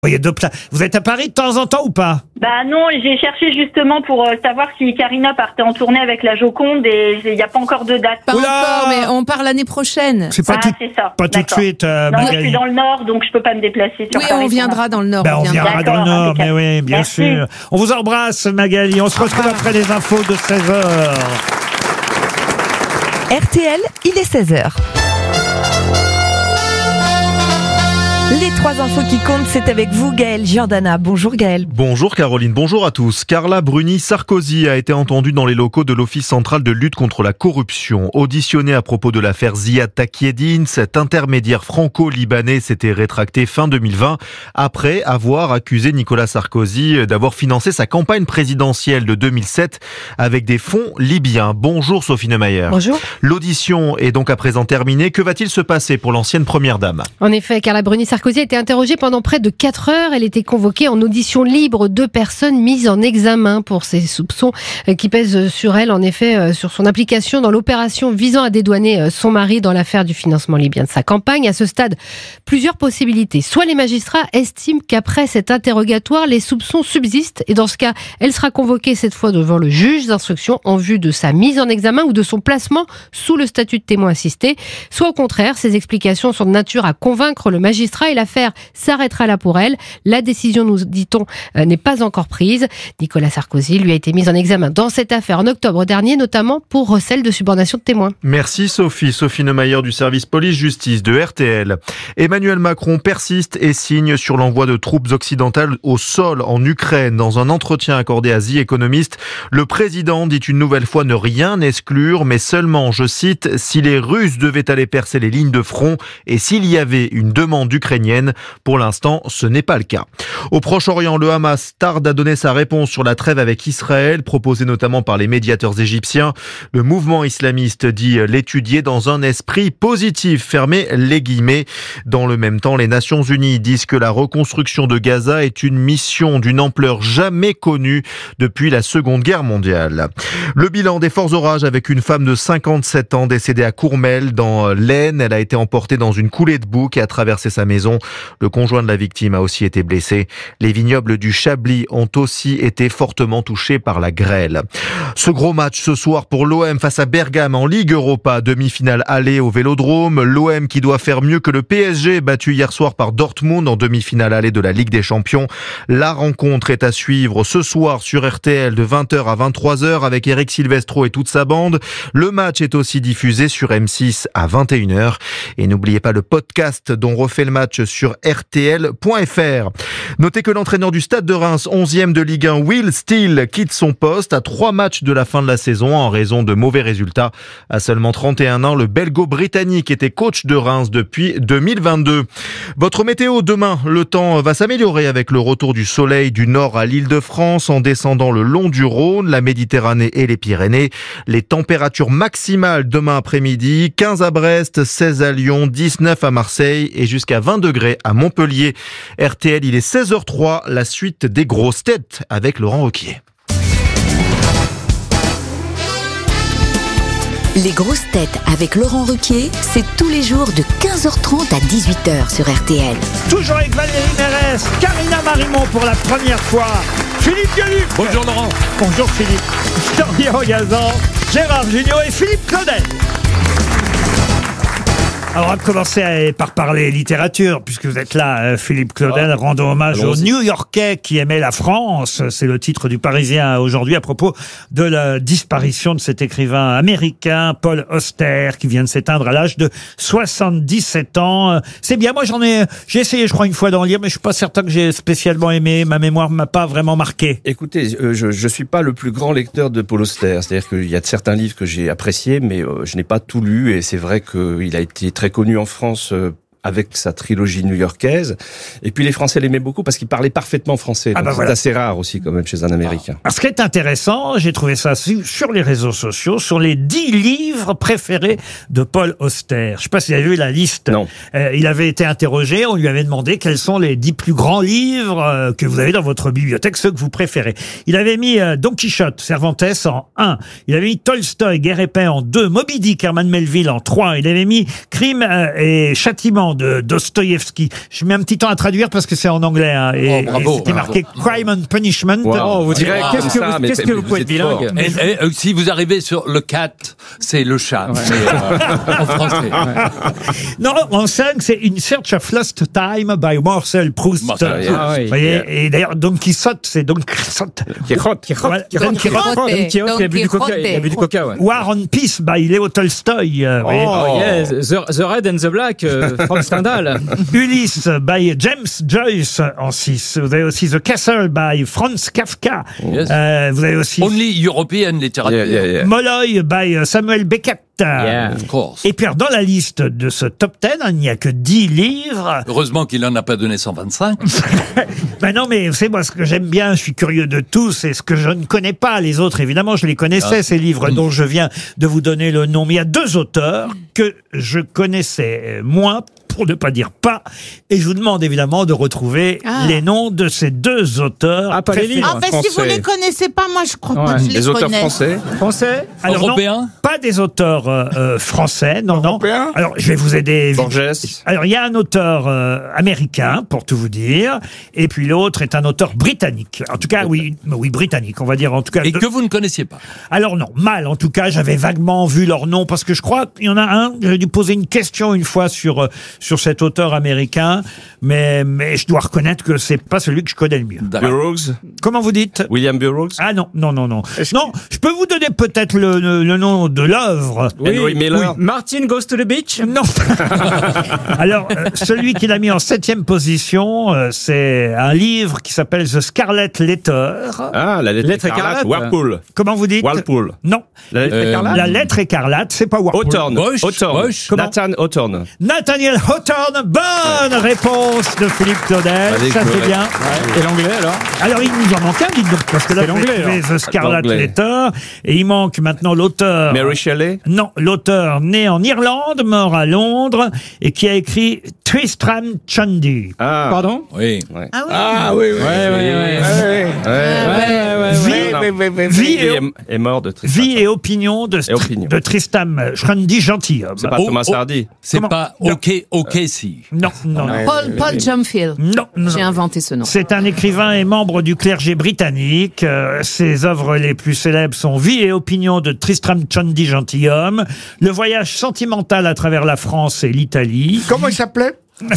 Il y a deux plats. Vous êtes à Paris de temps en temps ou pas? Bah non, j'ai cherché justement pour savoir si Karina partait en tournée avec la Joconde et il n'y a pas encore de date. Pas Oula encore, mais on part l'année prochaine. C'est pas, c'est ça. pas tout de D'accord. suite, Non, moi, je Magali. suis dans le Nord, donc je peux pas me déplacer sur Oui, Paris. on viendra dans le Nord. Ben, on viendra dans le D'accord, Nord, mais impeccable. oui, bien Merci. sûr. On vous embrasse, Magali. On se retrouve après les infos de 16h. RTL, il est 16h. Les 3 infos qui comptent, c'est avec vous, Gaël Giordana. Bonjour Gaël. Bonjour Caroline, bonjour à tous. Carla Bruni Sarkozy a été entendue dans les locaux de l'Office central de lutte contre la corruption. Auditionnée à propos de l'affaire Ziad Takieddine, cet intermédiaire franco-libanais s'était rétracté fin 2020 après avoir accusé Nicolas Sarkozy d'avoir financé sa campagne présidentielle de 2007 avec des fonds libyens. Bonjour Sophie Neumayer. Bonjour. L'audition est donc à présent terminée. Que va-t-il se passer pour l'ancienne première dame ? En effet, Carla Bruni Sarkozy a été interrogée pendant près de 4 heures. Elle était convoquée en audition libre. 2 personnes mises en examen pour ces soupçons qui pèsent sur elle, en effet, sur son implication dans l'opération visant à dédouaner son mari dans l'affaire du financement libyen de sa campagne. À ce stade, plusieurs possibilités. Soit les magistrats estiment qu'après cet interrogatoire, les soupçons subsistent et dans ce cas, elle sera convoquée cette fois devant le juge d'instruction en vue de sa mise en examen ou de son placement sous le statut de témoin assisté. Soit au contraire, ces explications sont de nature à convaincre le magistrat et l'affaire s'arrêtera là pour elle. La décision, nous dit-on, n'est pas encore prise. Nicolas Sarkozy lui a été mis en examen dans cette affaire en octobre dernier, notamment pour recel de subornation de témoins. Merci Sophie. Sophie Neumayer du service police-justice de RTL. Emmanuel Macron persiste et signe sur l'envoi de troupes occidentales au sol en Ukraine. Dans un entretien accordé à The Economist, le président dit une nouvelle fois ne rien exclure, mais seulement, je cite, si les Russes devaient aller percer les lignes de front et s'il y avait une demande ukrainienne. Pour l'instant, ce n'est pas le cas. Au Proche-Orient, le Hamas tarde à donner sa réponse sur la trêve avec Israël, proposée notamment par les médiateurs égyptiens. Le mouvement islamiste dit l'étudier dans un esprit positif, fermez les guillemets. Dans le même temps, les Nations Unies disent que la reconstruction de Gaza est une mission d'une ampleur jamais connue depuis la Seconde Guerre mondiale. Le bilan des forts orages avec une femme de 57 ans décédée à Courmel dans l'Aisne. Elle a été emportée dans une coulée de boue qui a traversé sa maison. Le conjoint de la victime a aussi été blessé. Les vignobles du Chablis ont aussi été fortement touchés par la grêle. Ce gros match ce soir pour l'OM face à Bergame en Ligue Europa, demi-finale aller au Vélodrome. L'OM qui doit faire mieux que le PSG, battu hier soir par Dortmund en demi-finale aller de la Ligue des Champions. La rencontre est à suivre ce soir sur RTL de 20h à 23h avec Eric Silvestro et toute sa bande. Le match est aussi diffusé sur M6 à 21h. Et n'oubliez pas le podcast dont refait le match sur rtl.fr. Notez que l'entraîneur du Stade de Reims, 11e de Ligue 1, Will Steele, quitte son poste à 3 matchs de la fin de la saison en raison de mauvais résultats. À seulement 31 ans, le belgo-britannique était coach de Reims depuis 2022. Votre météo demain, le temps va s'améliorer avec le retour du soleil du nord à l'Île-de-France en descendant le long du Rhône, la Méditerranée et les Pyrénées. Les températures maximales demain après-midi, 15 à Brest, 16 à Lyon, 19 à Marseille et jusqu'à 20 degrés à Montpellier. RTL, il est 16h03, la suite des grosses têtes avec Laurent Ruquier. Les grosses têtes avec Laurent Ruquier, c'est tous les jours de 15h30 à 18h sur RTL. Toujours avec Valérie Mérès, Karina Marimont pour la première fois, Philippe Gueluc. Bonjour Laurent. Bonjour Philippe. Florian Gazan, Gérard Jugnot et Philippe Claudel. Alors, on va commencer par parler littérature, puisque vous êtes là, Philippe Claudel, rendons hommage aux New-Yorkais qui aimaient la France. C'est le titre du Parisien aujourd'hui à propos de la disparition de cet écrivain américain, Paul Auster, qui vient de s'éteindre à l'âge de 77 ans. C'est bien, moi j'ai essayé, je crois, une fois d'en lire, mais je suis pas certain que j'ai spécialement aimé. Ma mémoire m'a pas vraiment marqué. Écoutez, je suis pas le plus grand lecteur de Paul Auster. C'est-à-dire qu'il y a certains livres que j'ai appréciés, mais je n'ai pas tout lu, et c'est vrai qu'il a été très connu en France avec sa trilogie new-yorkaise. Et puis les Français l'aimaient beaucoup parce qu'il parlait parfaitement français. Donc c'est assez rare aussi quand même chez un Américain. Alors, ce qui est intéressant, j'ai trouvé ça sur les réseaux sociaux, sur les 10 livres préférés de Paul Auster. Je sais pas si vous avez vu la liste. Non. Il avait été interrogé, on lui avait demandé quels sont les 10 plus grands livres que vous avez dans votre bibliothèque, ceux que vous préférez. Il avait mis Don Quichotte, Cervantes en 1. Il avait mis Tolstoï, Guerre et paix en 2. Moby Dick, Herman Melville en 3. Il avait mis Crime et Châtiment roman de Dostoïevski. Je mets un petit temps à traduire parce que c'est en anglais. Hein, et c'était marqué Crime and Punishment. Wow, vous direz, qu'est-ce que vous pouvez être bilingue? Et si vous arrivez sur le cat, c'est le chat. Mais, en français. Non, en 5, c'est In Search of Lost Time by Marcel Proust. Vous voyez, et d'ailleurs, Don Quichotte, c'est Don Quichotte. Don Quichotte, il a bu du coca, ouais. War and Peace by Léo Tolstoy. Yes, The Red and the Black, from Stendhal. Ulysse by James Joyce en 6. Vous avez aussi The Castle by Franz Kafka. Yes. Vous avez aussi Only European literature. Molloy by Samuel Beckett. Of course. Et puis dans la liste de ce top 10, il n'y a que 10 livres. Heureusement qu'il en a pas donné 125. Ben non, mais c'est moi ce que j'aime bien, je suis curieux de tout, c'est ce que je ne connais pas. Les autres, évidemment, je les connaissais, ces livres dont je viens de vous donner le nom. Mais il y a 2 auteurs que je connaissais moins, pour ne pas dire pas, et je vous demande évidemment de retrouver les noms de ces 2 auteurs. Ah, pas les livres. Ah, ben si vous les connaissez pas, moi je crois pas que je les connais. Les auteurs français. Français? Alors, Européens? non, pas des auteurs français, non. Alors, je vais vous aider. Borges. Alors, il y a un auteur américain, pour tout vous dire, et puis l'autre est un auteur britannique. En tout cas, oui, britannique, on va dire en tout cas. Et que vous ne connaissiez pas. Alors non, mal en tout cas, j'avais vaguement vu leur nom, parce que je crois qu'il y en a un, j'ai dû poser une question une fois sur cet auteur américain, mais je dois reconnaître que c'est pas celui que je connais le mieux. Burroughs. Comment vous dites? William Burroughs. Ah non. Non, je peux vous donner peut-être le nom de l'œuvre. Henry Miller. Martin Goes to the Beach? Non. Alors, celui qu'il a mis en 7e position, c'est un livre qui s'appelle The Scarlet Letter. Ah, la lettre écarlate. Walpole. Comment vous dites? Walpole. Non. La lettre écarlate. La lettre écarlate, c'est pas Walpole. Hawthorne. Nathan Hawthorne. Nathaniel Hawthorne. Bonne réponse de Philippe Claudel. Ça c'est bien. Et l'anglais alors? Alors, il nous en manque un, dites donc, parce que là, vous avez trouvé The Scarlet Letter, et il manque maintenant l'auteur. Mary Shelley? Non, l'auteur né en Irlande, mort à Londres, et qui a écrit Tristram Shandy. Ah. Pardon? Oui. Ah oui. Vie est mort de Tristram. Vie et opinion de Tristram Shandy gentilhomme. C'est pas Thomas Hardy. C'est pas O.K.C. Non. Paul Jumfield. Non. J'ai inventé ce nom. C'est un écrivain et membre du clergé britannique. Ses œuvres les plus célèbres sont Vie et opinion de Tristram Shandy gentilhomme, Le voyage sentimental à travers la France et l'Italie. Comment il s'appelait?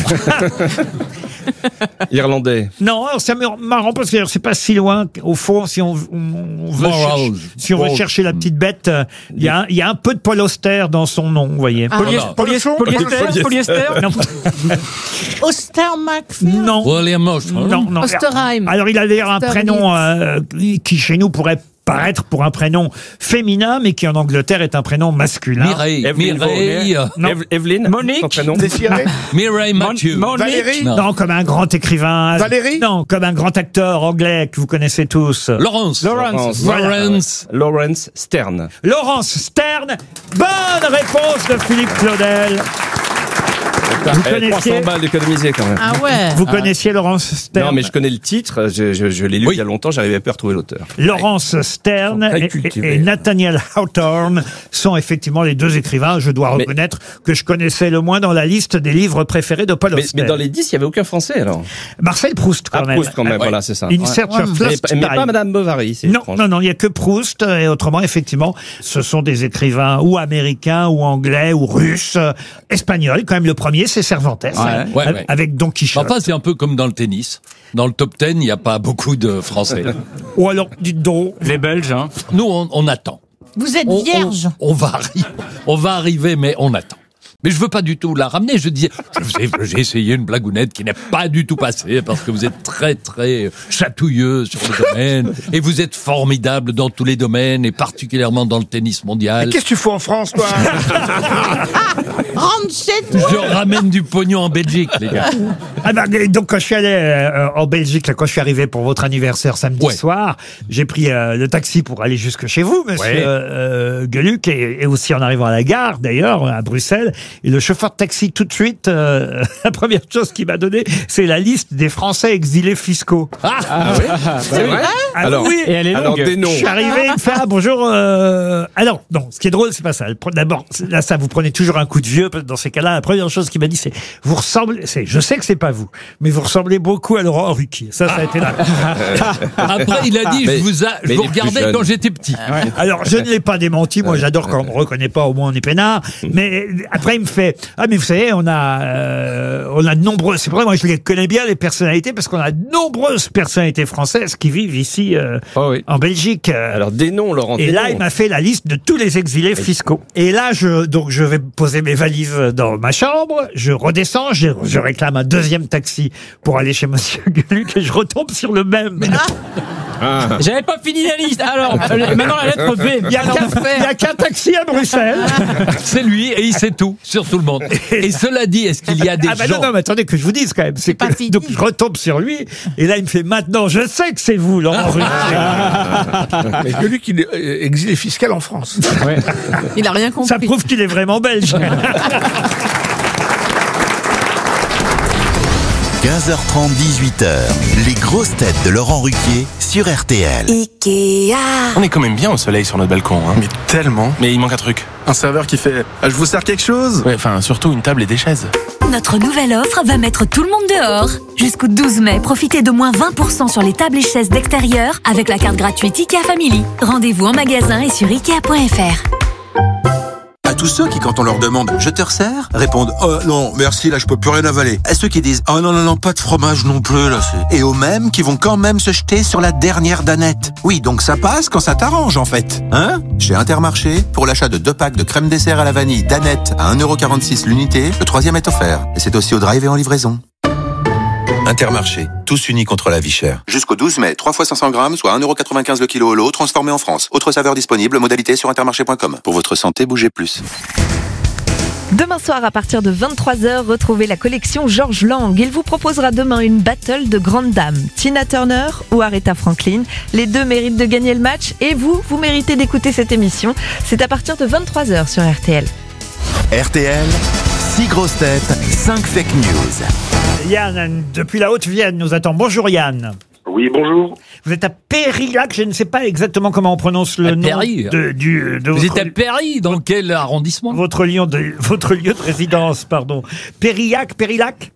Irlandais. Non, alors c'est marrant parce que c'est pas si loin. Au fond, si on veut chercher la petite bête, il y a un peu de Paul Auster dans son nom, vous voyez. Polyester? Non. Ostermack. Non. William Osterheim. Non. Osterheim. Alors il a d'ailleurs un prénom qui chez nous pourrait paraître pour un prénom féminin, mais qui en Angleterre est un prénom masculin. Evelyn. Monique. Mireille Mathieu. Valérie. Non, comme un grand écrivain. Valérie. Non, comme un grand acteur anglais que vous connaissez tous. Lawrence Stern. Laurence Stern. Bonne réponse de Philippe Claudel. Vous connaissiez 300 balles d'économiser quand même. Ah ouais. Vous connaissiez Laurence Stern? Non, mais je connais le titre. Je l'ai lu il y a longtemps. J'arrivais pas à retrouver l'auteur. Laurence Stern et Nathaniel Hawthorne sont effectivement les 2 écrivains. Je dois reconnaître que je connaissais le moins dans la liste des livres préférés de Paul Auster. Mais dans les 10, il y avait aucun français alors. Marcel Proust quand même. Proust quand même. Voilà, c'est ça. In Search of Lost Time. Mais pas Madame Bovary. Non, il y a que Proust, et autrement effectivement, ce sont des écrivains ou américains ou anglais ou russes, espagnols. Quand même, le premier, c'est Cervantes, avec Don Quichotte. Enfin, c'est un peu comme dans le tennis. Dans le top 10, il n'y a pas beaucoup de Français. Ou alors, dites donc. Les Belges, hein. Nous, on attend. Vous êtes vierge. On va arriver, mais on attend. Mais je veux pas du tout la ramener. J'ai essayé une blagounette qui n'est pas du tout passée parce que vous êtes très, très chatouilleux sur le domaine et vous êtes formidable dans tous les domaines et particulièrement dans le tennis mondial. Mais qu'est-ce que tu fais en France, toi? Rentre chez toi. Je ramène du pognon en Belgique, les gars. Ah bah, donc quand je suis allé en Belgique, là, quand je suis arrivé pour votre anniversaire samedi soir, j'ai pris le taxi pour aller jusque chez vous, monsieur Gueluc, et aussi en arrivant à la gare, d'ailleurs, à Bruxelles. Et le chauffeur de taxi, tout de suite, la première chose qu'il m'a donnée, c'est la liste des Français exilés fiscaux. C'est vrai? Alors, oui. Et elle est longue. des noms. Je suis arrivé, il me fait bonjour. Ah non, ce qui est drôle, c'est pas ça. D'abord, là, ça, vous prenez toujours un coup de vieux. Dans ces cas-là, la première chose qu'il m'a dit, c'est vous ressemblez. Je sais que c'est pas vous, mais vous ressemblez beaucoup à Laurent Ruquier. Ça a été là. Après, il a dit, je vous regardais quand j'étais petit. Alors, je ne l'ai pas démenti. Moi, j'adore quand on me reconnaît pas, au moins on est peinard. Mais après, il me fait mais vous savez, on a de nombreuses. C'est vrai, moi, je les connais bien les personnalités parce qu'on a de nombreuses personnalités françaises qui vivent ici en Belgique. Alors des noms, Laurent. Et là, il m'a fait la liste de tous les exilés fiscaux. Et là, je vais poser mes valises dans ma chambre. Je redescends, je réclame un deuxième taxi pour aller chez Monsieur Gueluc et je retombe sur le même. J'avais pas fini la liste. Alors, maintenant la lettre B. Il y a qu'un taxi à Bruxelles. C'est lui et il sait tout sur tout le monde. Et cela dit, est-ce qu'il y a des gens... Non, mais attendez que je vous dise quand même. C'est que, donc je retombe sur lui et là il me fait maintenant je sais que c'est vous, Laurent Ruquier. Mais Gueluc, il est exilé fiscal en France. Ouais. Il a rien compris. Ça prouve qu'il est vraiment belge. 15h30, 18h, les grosses têtes de Laurent Ruquier sur RTL. Ikea. On est quand même bien au soleil sur notre balcon, hein. Mais tellement. Mais il manque un truc. Un serveur qui fait « Je vous sers quelque chose ?» Ouais, enfin, surtout une table et des chaises. Notre nouvelle offre va mettre tout le monde dehors. Jusqu'au 12 mai, profitez de moins 20% sur les tables et chaises d'extérieur avec la carte gratuite Ikea Family. Rendez-vous en magasin et sur Ikea.fr. À tous ceux qui, quand on leur demande « Je te resserre ?» répondent « Oh non, merci, là je peux plus rien avaler ». À ceux qui disent « Oh non, pas de fromage non plus, là c'est... » Et aux mêmes qui vont quand même se jeter sur la dernière danette. Oui, donc ça passe quand ça t'arrange en fait. Hein ? Chez Intermarché, pour l'achat de 2 packs de crème dessert à la vanille danette à 1,46€ l'unité, le 3e est offert. Et c'est aussi au drive et en livraison. Intermarché, tous unis contre la vie chère. Jusqu'au 12 mai, 3 fois 500 grammes, soit 1,95€ le kilo au lot, transformé en France. Autre saveur disponible, modalité sur intermarché.com. Pour votre santé, bougez plus. Demain soir, à partir de 23h, retrouvez la collection Georges Lang. Il vous proposera demain une battle de grandes dames. Tina Turner ou Aretha Franklin. Les deux méritent de gagner le match et vous méritez d'écouter cette émission. C'est à partir de 23h sur RTL. RTL, 6 grosses têtes, 5 fake news. Yann, depuis la Haute-Vienne, nous attend. Bonjour Yann. Oui, bonjour. Vous êtes à Périllac, je ne sais pas exactement comment on prononce le nom de Vous êtes à Péry, dans quel arrondissement? Votre lieu de résidence, pardon. Périllac. Périllac.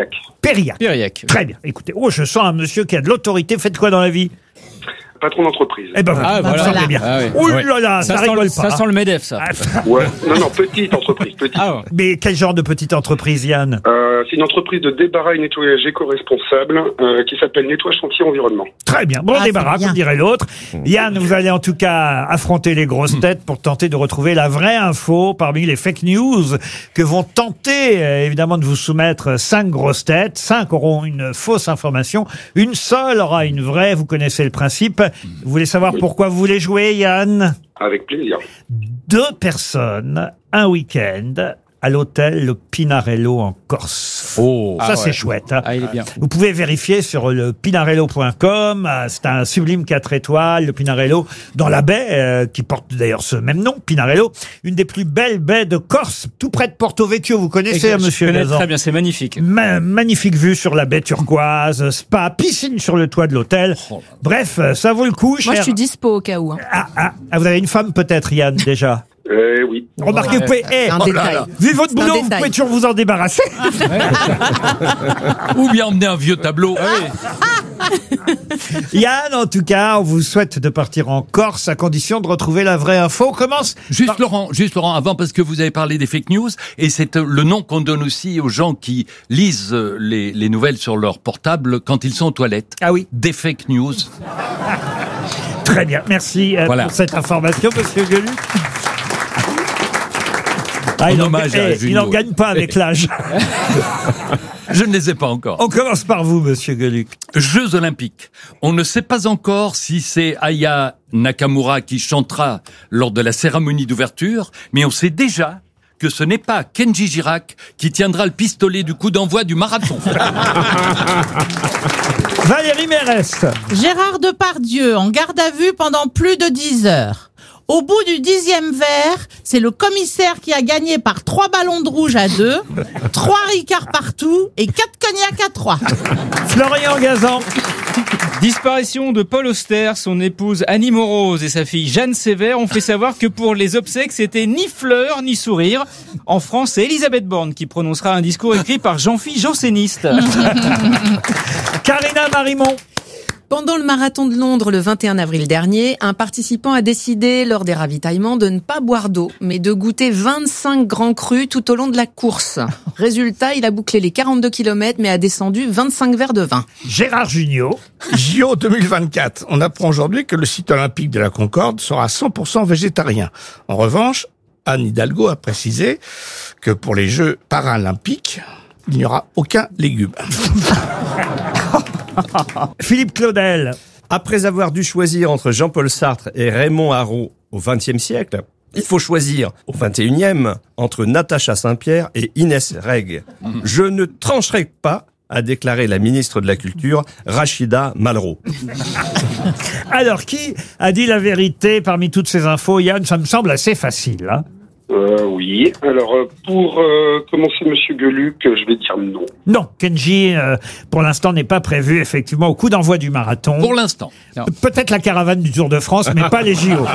Très bien. Écoutez, je sens un monsieur qui a de l'autorité. Faites quoi dans la vie? Patron d'entreprise. Eh ben voilà. Bien. Ouh là là, ça rigole pas. Ça sent le MEDEF, ça. Ouais. Non, petite entreprise, petite. Mais quel genre de petite entreprise, Yann? C'est une entreprise de débarras et nettoyage éco-responsable qui s'appelle Nettoie Chantier Environnement. Très bien. Bon débarras, comme dirait l'autre. Yann, vous allez en tout cas affronter les grosses têtes pour tenter de retrouver la vraie info parmi les fake news que vont tenter évidemment de vous soumettre 5 grosses têtes. 5 auront une fausse information. Une seule aura une vraie. Vous connaissez le principe. Vous voulez savoir pourquoi vous voulez jouer, Yann? Avec plaisir. 2 personnes, un week-end, à l'hôtel Le Pinarello en Corse. C'est chouette. Hein. Il est bien. Vous pouvez vérifier sur le pinarello.com. C'est un sublime 4 étoiles, le Pinarello, dans la baie, qui porte d'ailleurs ce même nom, Pinarello. Une des plus belles baies de Corse, tout près de Porto Vecchio. Vous connaissez, monsieur Gazan? Très bien, c'est magnifique. Magnifique vue sur la baie turquoise, spa, piscine sur le toit de l'hôtel. Bref, ça vaut le coup. Moi, je suis dispo au cas où. Hein. Vous avez une femme peut-être, Yann, déjà? Oui. Remarquez, vous pouvez, vu votre boulot, vous pouvez toujours vous en débarrasser. Ou bien emmener un vieux tableau. Yann, en tout cas, on vous souhaite de partir en Corse à condition de retrouver la vraie info. On commence. Juste Laurent, avant, parce que vous avez parlé des fake news, et c'est le nom qu'on donne aussi aux gens qui lisent les nouvelles sur leur portable quand ils sont aux toilettes. Ah oui. Des fake news. Très bien. Merci pour cette information, monsieur Gueluc. Il n'en gagne pas avec l'âge. Je ne les ai pas encore. On commence par vous, monsieur Gueluc. Jeux Olympiques. On ne sait pas encore si c'est Aya Nakamura qui chantera lors de la cérémonie d'ouverture, mais on sait déjà que ce n'est pas Kenji Girac qui tiendra le pistolet du coup d'envoi du marathon. Valérie Mérès. Gérard Depardieu en garde à vue pendant plus de 10 heures. Au bout du 10e verre, c'est le commissaire qui a gagné par 3 ballons de rouge à 2, 3 Ricard partout et 4 cognacs à 3. Florian Gazan. Disparition de Paul Auster, son épouse Annie Morose et sa fille Jeanne Sévère ont fait savoir que pour les obsèques, c'était ni fleurs ni sourires. En France, c'est Elisabeth Borne qui prononcera un discours écrit par Jean-Philippe Janséniste. Karina Marimont. Pendant le marathon de Londres le 21 avril dernier, un participant a décidé lors des ravitaillements de ne pas boire d'eau, mais de goûter 25 grands crus tout au long de la course. Résultat, il a bouclé les 42 km mais a descendu 25 verres de vin. Gérard Jugnot. JO 2024. On apprend aujourd'hui que le site olympique de la Concorde sera 100% végétarien. En revanche, Anne Hidalgo a précisé que pour les Jeux paralympiques, il n'y aura aucun légume. Philippe Claudel. Après avoir dû choisir entre Jean-Paul Sartre et Raymond Aron au XXe siècle, il faut choisir au XXIe entre Natacha Saint-Pierre et Inès Reg. Je ne trancherai pas, a déclaré la ministre de la Culture, Rachida Malraux. Alors, qui a dit la vérité parmi toutes ces infos, Yann? Ça me semble assez facile. Hein. Oui. Alors, pour commencer, Monsieur Gueluc, je vais dire non. Non, Kenji, pour l'instant, n'est pas prévu, effectivement, au coup d'envoi du marathon. Pour l'instant. Peut-être la caravane du Tour de France, mais pas les JO.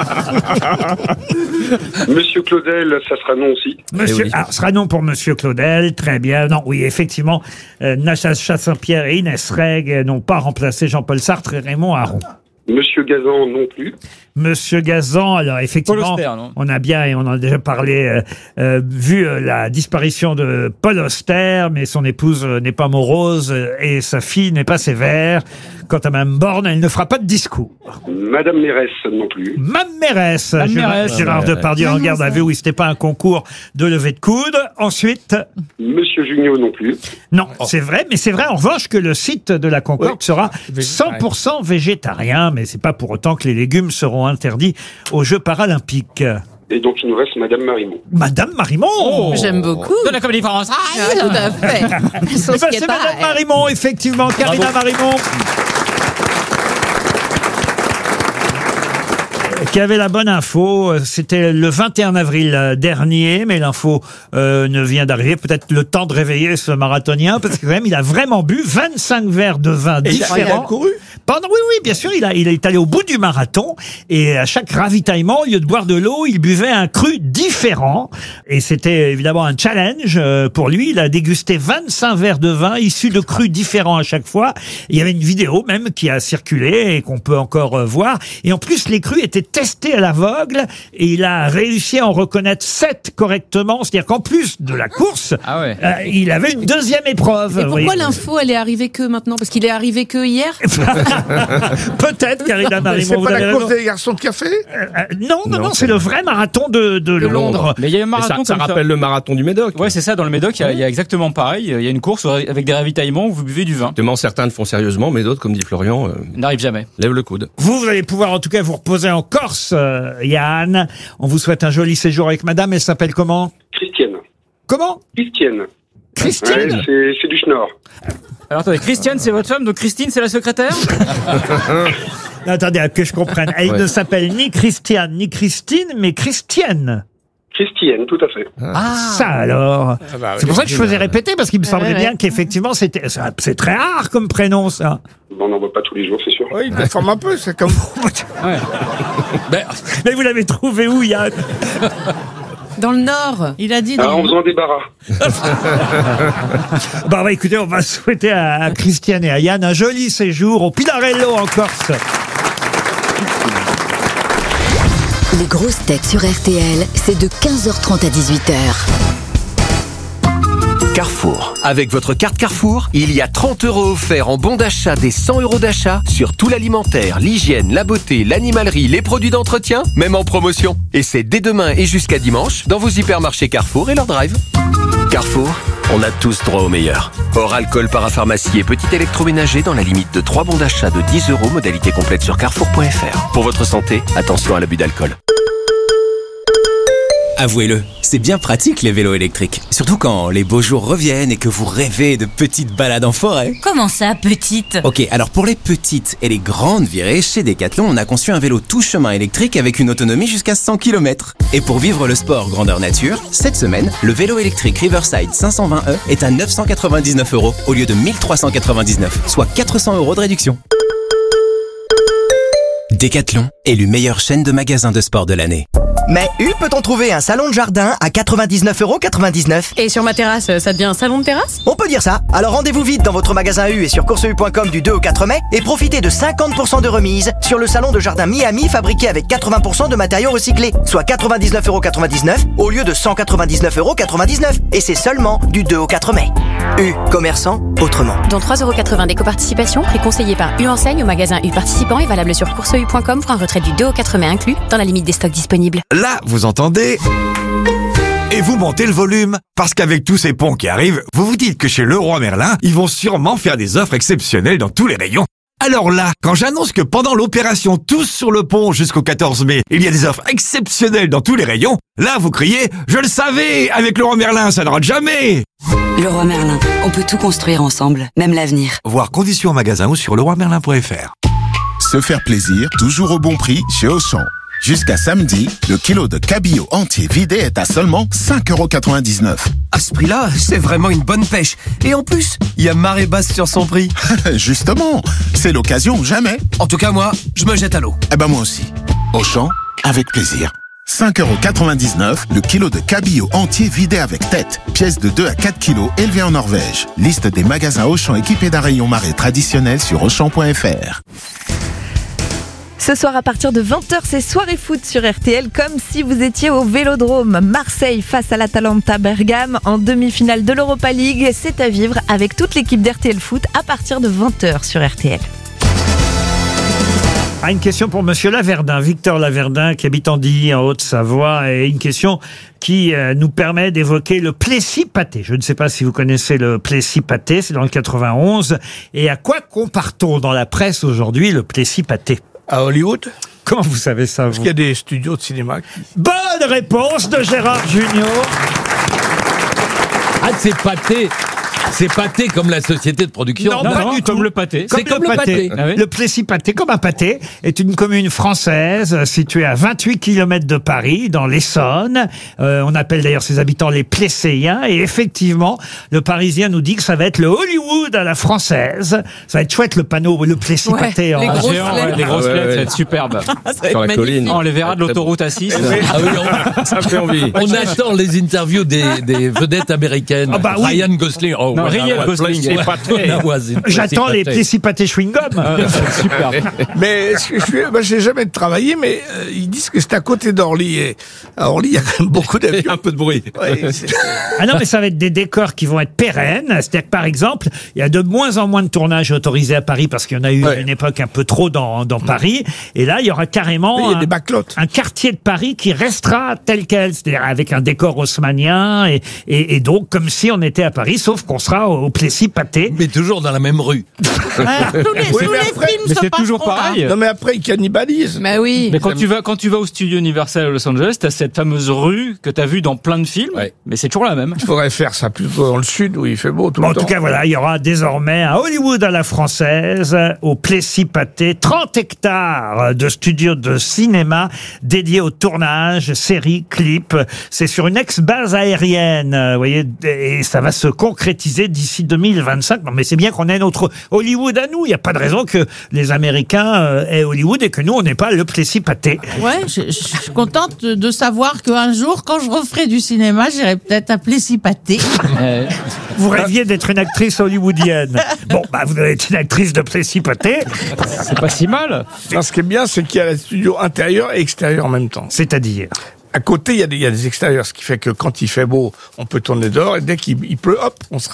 Monsieur Claudel, ça sera non aussi. Monsieur, ce sera non pour Monsieur Claudel, très bien. Non, oui, effectivement, Natacha Saint-Pierre et Inès Reg n'ont pas remplacé Jean-Paul Sartre et Raymond Aron. Monsieur Gazan non plus. Monsieur Gazan, alors effectivement, Auster, on a bien, et on en a déjà parlé, vu la disparition de Paul Auster, mais son épouse n'est pas morose et sa fille n'est pas sévère. Quant à Mme Borne, elle ne fera pas de discours. Madame Mérès non plus. Mme Mérès, Gérard Depardieu en garde à vue, oui, c'était pas un concours de levée de coude. Ensuite... Monsieur Jugnot non plus. Non, c'est vrai, mais c'est vrai en revanche que le site de la Concorde sera 100% végétarien, mais c'est pas pour autant que les légumes seront interdits aux Jeux paralympiques. Et donc, il nous reste Madame Marimont. Madame Marimont. J'aime beaucoup. De la Comédie Française. Tout à fait. C'est Madame Marimont, effectivement, Karina Marimont. Qui avait la bonne info, c'était le 21 avril dernier, mais l'info ne vient d'arriver, peut-être le temps de réveiller ce marathonien, parce que quand même, il a vraiment bu 25 verres de vin différents. Il a couru oui, bien sûr, il est allé au bout du marathon, et à chaque ravitaillement, au lieu de boire de l'eau, il buvait un cru différent, et c'était évidemment un challenge pour lui. Il a dégusté 25 verres de vin issus de crus différents à chaque fois. Il y avait une vidéo même qui a circulé et qu'on peut encore voir, et en plus, les crus étaient testé à l'aveugle et il a réussi à en reconnaître 7 correctement. C'est-à-dire qu'en plus de la course, il avait une deuxième épreuve. Et pourquoi l'info, elle est arrivée que maintenant? Parce qu'il est arrivé que hier? Peut-être, Karina Marimont. C'est pas la course des garçons de café? Non, c'est le vrai marathon de Londres. Mais il y a un marathon ça rappelle le marathon du Médoc. Ouais, c'est ça, dans le Médoc, il y a exactement pareil. Il y a une course avec des ravitaillements où vous buvez du vin. Justement, certains le font sérieusement, mais d'autres, comme dit Florian, n'arrivent jamais. Lève le coude. Vous allez pouvoir en tout cas vous reposer en Corse, Yann. On vous souhaite un joli séjour avec madame. Elle s'appelle comment? Christiane. Comment? Christiane. Christine? Ouais, c'est du schnorr. Alors attendez, Christiane c'est votre femme, donc Christine c'est la secrétaire? Attendez, que je comprenne. Elle ne s'appelle ni Christiane ni Christine, mais Christiane. Christiane, tout à fait. Ça alors. C'est pour ça que je faisais répéter, parce qu'il me semblait bien qu'effectivement c'est très rare comme prénom, ça. On n'en voit pas tous les jours, c'est sûr. Oui, il déforme un peu, c'est comme vous. Mais vous l'avez trouvé où, Yann? Dans le Nord. Il a dit dans en faisant des barras. Écoutez, on va souhaiter à Christiane et à Yann un joli séjour au Pinarello en Corse. Les grosses têtes sur RTL, c'est de 15h30 à 18h. Carrefour. Avec votre carte Carrefour, il y a 30 € offerts en bon d'achat des 100 € d'achat sur tout l'alimentaire, l'hygiène, la beauté, l'animalerie, les produits d'entretien, même en promotion. Et c'est dès demain et jusqu'à dimanche dans vos hypermarchés Carrefour et leur drive. Carrefour, on a tous droit au meilleur. Hors alcool, parapharmacie et petit électroménager dans la limite de 3 bons d'achat de 10 €, modalité complète sur carrefour.fr. Pour votre santé, attention à l'abus d'alcool. Avouez-le, c'est bien pratique les vélos électriques. Surtout quand les beaux jours reviennent et que vous rêvez de petites balades en forêt. Comment ça, petite? Ok, alors pour les petites et les grandes virées, chez Decathlon, on a conçu un vélo tout chemin électrique avec une autonomie jusqu'à 100 km. Et pour vivre le sport grandeur nature, cette semaine, le vélo électrique Riverside 520e est à 999 € au lieu de 1399, soit 400 € de réduction. Decathlon, élu meilleure chaîne de magasins de sport de l'année. Mais peut-on trouver un salon de jardin à 99,99 €? Et sur ma terrasse, ça devient un salon de terrasse? On peut dire ça. Alors rendez-vous vite dans votre magasin U et sur courseu.com du 2 au 4 mai et profitez de 50% de remise sur le salon de jardin Miami fabriqué avec 80% de matériaux recyclés, soit 99,99 € au lieu de 199,99 €. Et c'est seulement du 2 au 4 mai. U, commerçant autrement. Dont 3,80 € d'éco-participation, prix conseillé par U Enseigne au magasin U participant et valable sur courseu.com pour un retrait du 2 au 4 mai inclus dans la limite des stocks disponibles. Là, vous entendez? Et vous montez le volume. Parce qu'avec tous ces ponts qui arrivent, vous vous dites que chez Leroy Merlin, ils vont sûrement faire des offres exceptionnelles dans tous les rayons. Alors là, quand j'annonce que pendant l'opération Tous sur le pont jusqu'au 14 mai, il y a des offres exceptionnelles dans tous les rayons, là vous criez « Je le savais, avec Leroy Merlin, ça ne rate jamais !» Leroy Merlin, on peut tout construire ensemble, même l'avenir. Voir conditions en magasin ou sur leroymerlin.fr. Se faire plaisir, toujours au bon prix chez Auchan. Jusqu'à samedi, le kilo de cabillaud entier vidé est à seulement 5,99 €. À ce prix-là, c'est vraiment une bonne pêche. Et en plus, il y a marée basse sur son prix. Justement, c'est l'occasion ou jamais. En tout cas, moi, je me jette à l'eau. Eh ben moi aussi. Auchan, avec plaisir. 5,99 € le kilo de cabillaud entier vidé avec tête. Pièce de 2 à 4 kilos élevée en Norvège. Liste des magasins Auchan équipés d'un rayon marée traditionnel sur Auchan.fr. Ce soir à partir de 20h, c'est soirée foot sur RTL, comme si vous étiez au Vélodrome. Marseille face à l'Atalanta Bergame en demi-finale de l'Europa League. C'est à vivre avec toute l'équipe d'RTL Foot à partir de 20h sur RTL. Une question pour Monsieur Laverdin, Victor Laverdin, qui habite Andilly, en Haute-Savoie, et une question qui nous permet d'évoquer le Plessis-Pâté. Je ne sais pas si vous connaissez le Plessis-Pâté, c'est dans le 91. Et à quoi compare-t-on dans la presse aujourd'hui le Plessis-Pâté? À Hollywood? Comment vous savez ça, vous? Parce qu'il y a des studios de cinéma. Bonne réponse de Gérard Junior. Ah, c'est Pâté. C'est Pâté comme la société de production. Non, pas du tout. Comme le pâté. C'est comme le pâté. Ah oui. Le Plessis-Pâté, comme un pâté, est une commune française située à 28 km de Paris, dans l'Essonne. On appelle d'ailleurs ses habitants les Plesséiens. Et effectivement, le Parisien nous dit que ça va être le Hollywood à la française. Ça va être chouette, le panneau, le Plessis-Pâté. Les grosses lettres, ça va être superbe. Sur la colline. On les verra de l'autoroute A6. Ah oui, Ça fait envie. on attend les interviews des vedettes américaines. Ah bah oui. Ryan Gosling. Oh, Non, Ryan Gosling. J'attends les Plessis-Pâté chewing-gum. Super. Mais j'ai jamais travaillé, mais ils disent que c'est à côté d'Orly. Et à Orly, il y a quand même beaucoup d'avions. Un peu de bruit. Ah non, mais ça va être des décors qui vont être pérennes. C'est-à-dire que, par exemple, il y a de moins en moins de tournages autorisés à Paris parce qu'il y en a eu à une époque un peu trop dans Paris. Et là, il y aura carrément il y a des backlots. Un quartier de Paris qui restera tel quel. C'est-à-dire avec un décor haussmannien et donc comme si on était à Paris, sauf qu'on sera au Plessis-Pâté. Mais toujours dans la même rue. Tous les films Mais se c'est toujours passeront là. pareil. Non, mais après, ils cannibalisent. Bah oui. Mais quand tu vas au studio Universal à Los Angeles, t'as cette fameuse rue que t'as vue dans plein de films, mais c'est toujours la même. Il faudrait faire ça plutôt dans le sud où il fait beau tout le temps. En tout cas, voilà, il y aura désormais à Hollywood à la française, au Plessis-Pâté, 30 hectares de studios de cinéma dédiés au tournage, séries, clips. C'est sur une ex-base aérienne, vous voyez, et ça va se concrétiser d'ici 2025. Non, mais c'est bien qu'on ait notre Hollywood à nous. Il n'y a pas de raison que les Américains aient Hollywood et que nous, on n'ait pas le Plessis-Pâté. Ouais, je suis contente de savoir qu'un jour, quand je referai du cinéma, j'irai peut-être à Plessis-Pâté. Vous rêviez d'être une actrice hollywoodienne. Bon, bah, vous allez être une actrice de Plessis-Pâté. C'est pas si mal. Non, ce qui est bien, c'est qu'il y a le studio intérieur et extérieur en même temps. C'est-à-dire? À côté, il y a des extérieurs, ce qui fait que quand il fait beau, on peut tourner dehors, et dès qu'il pleut, hop, on se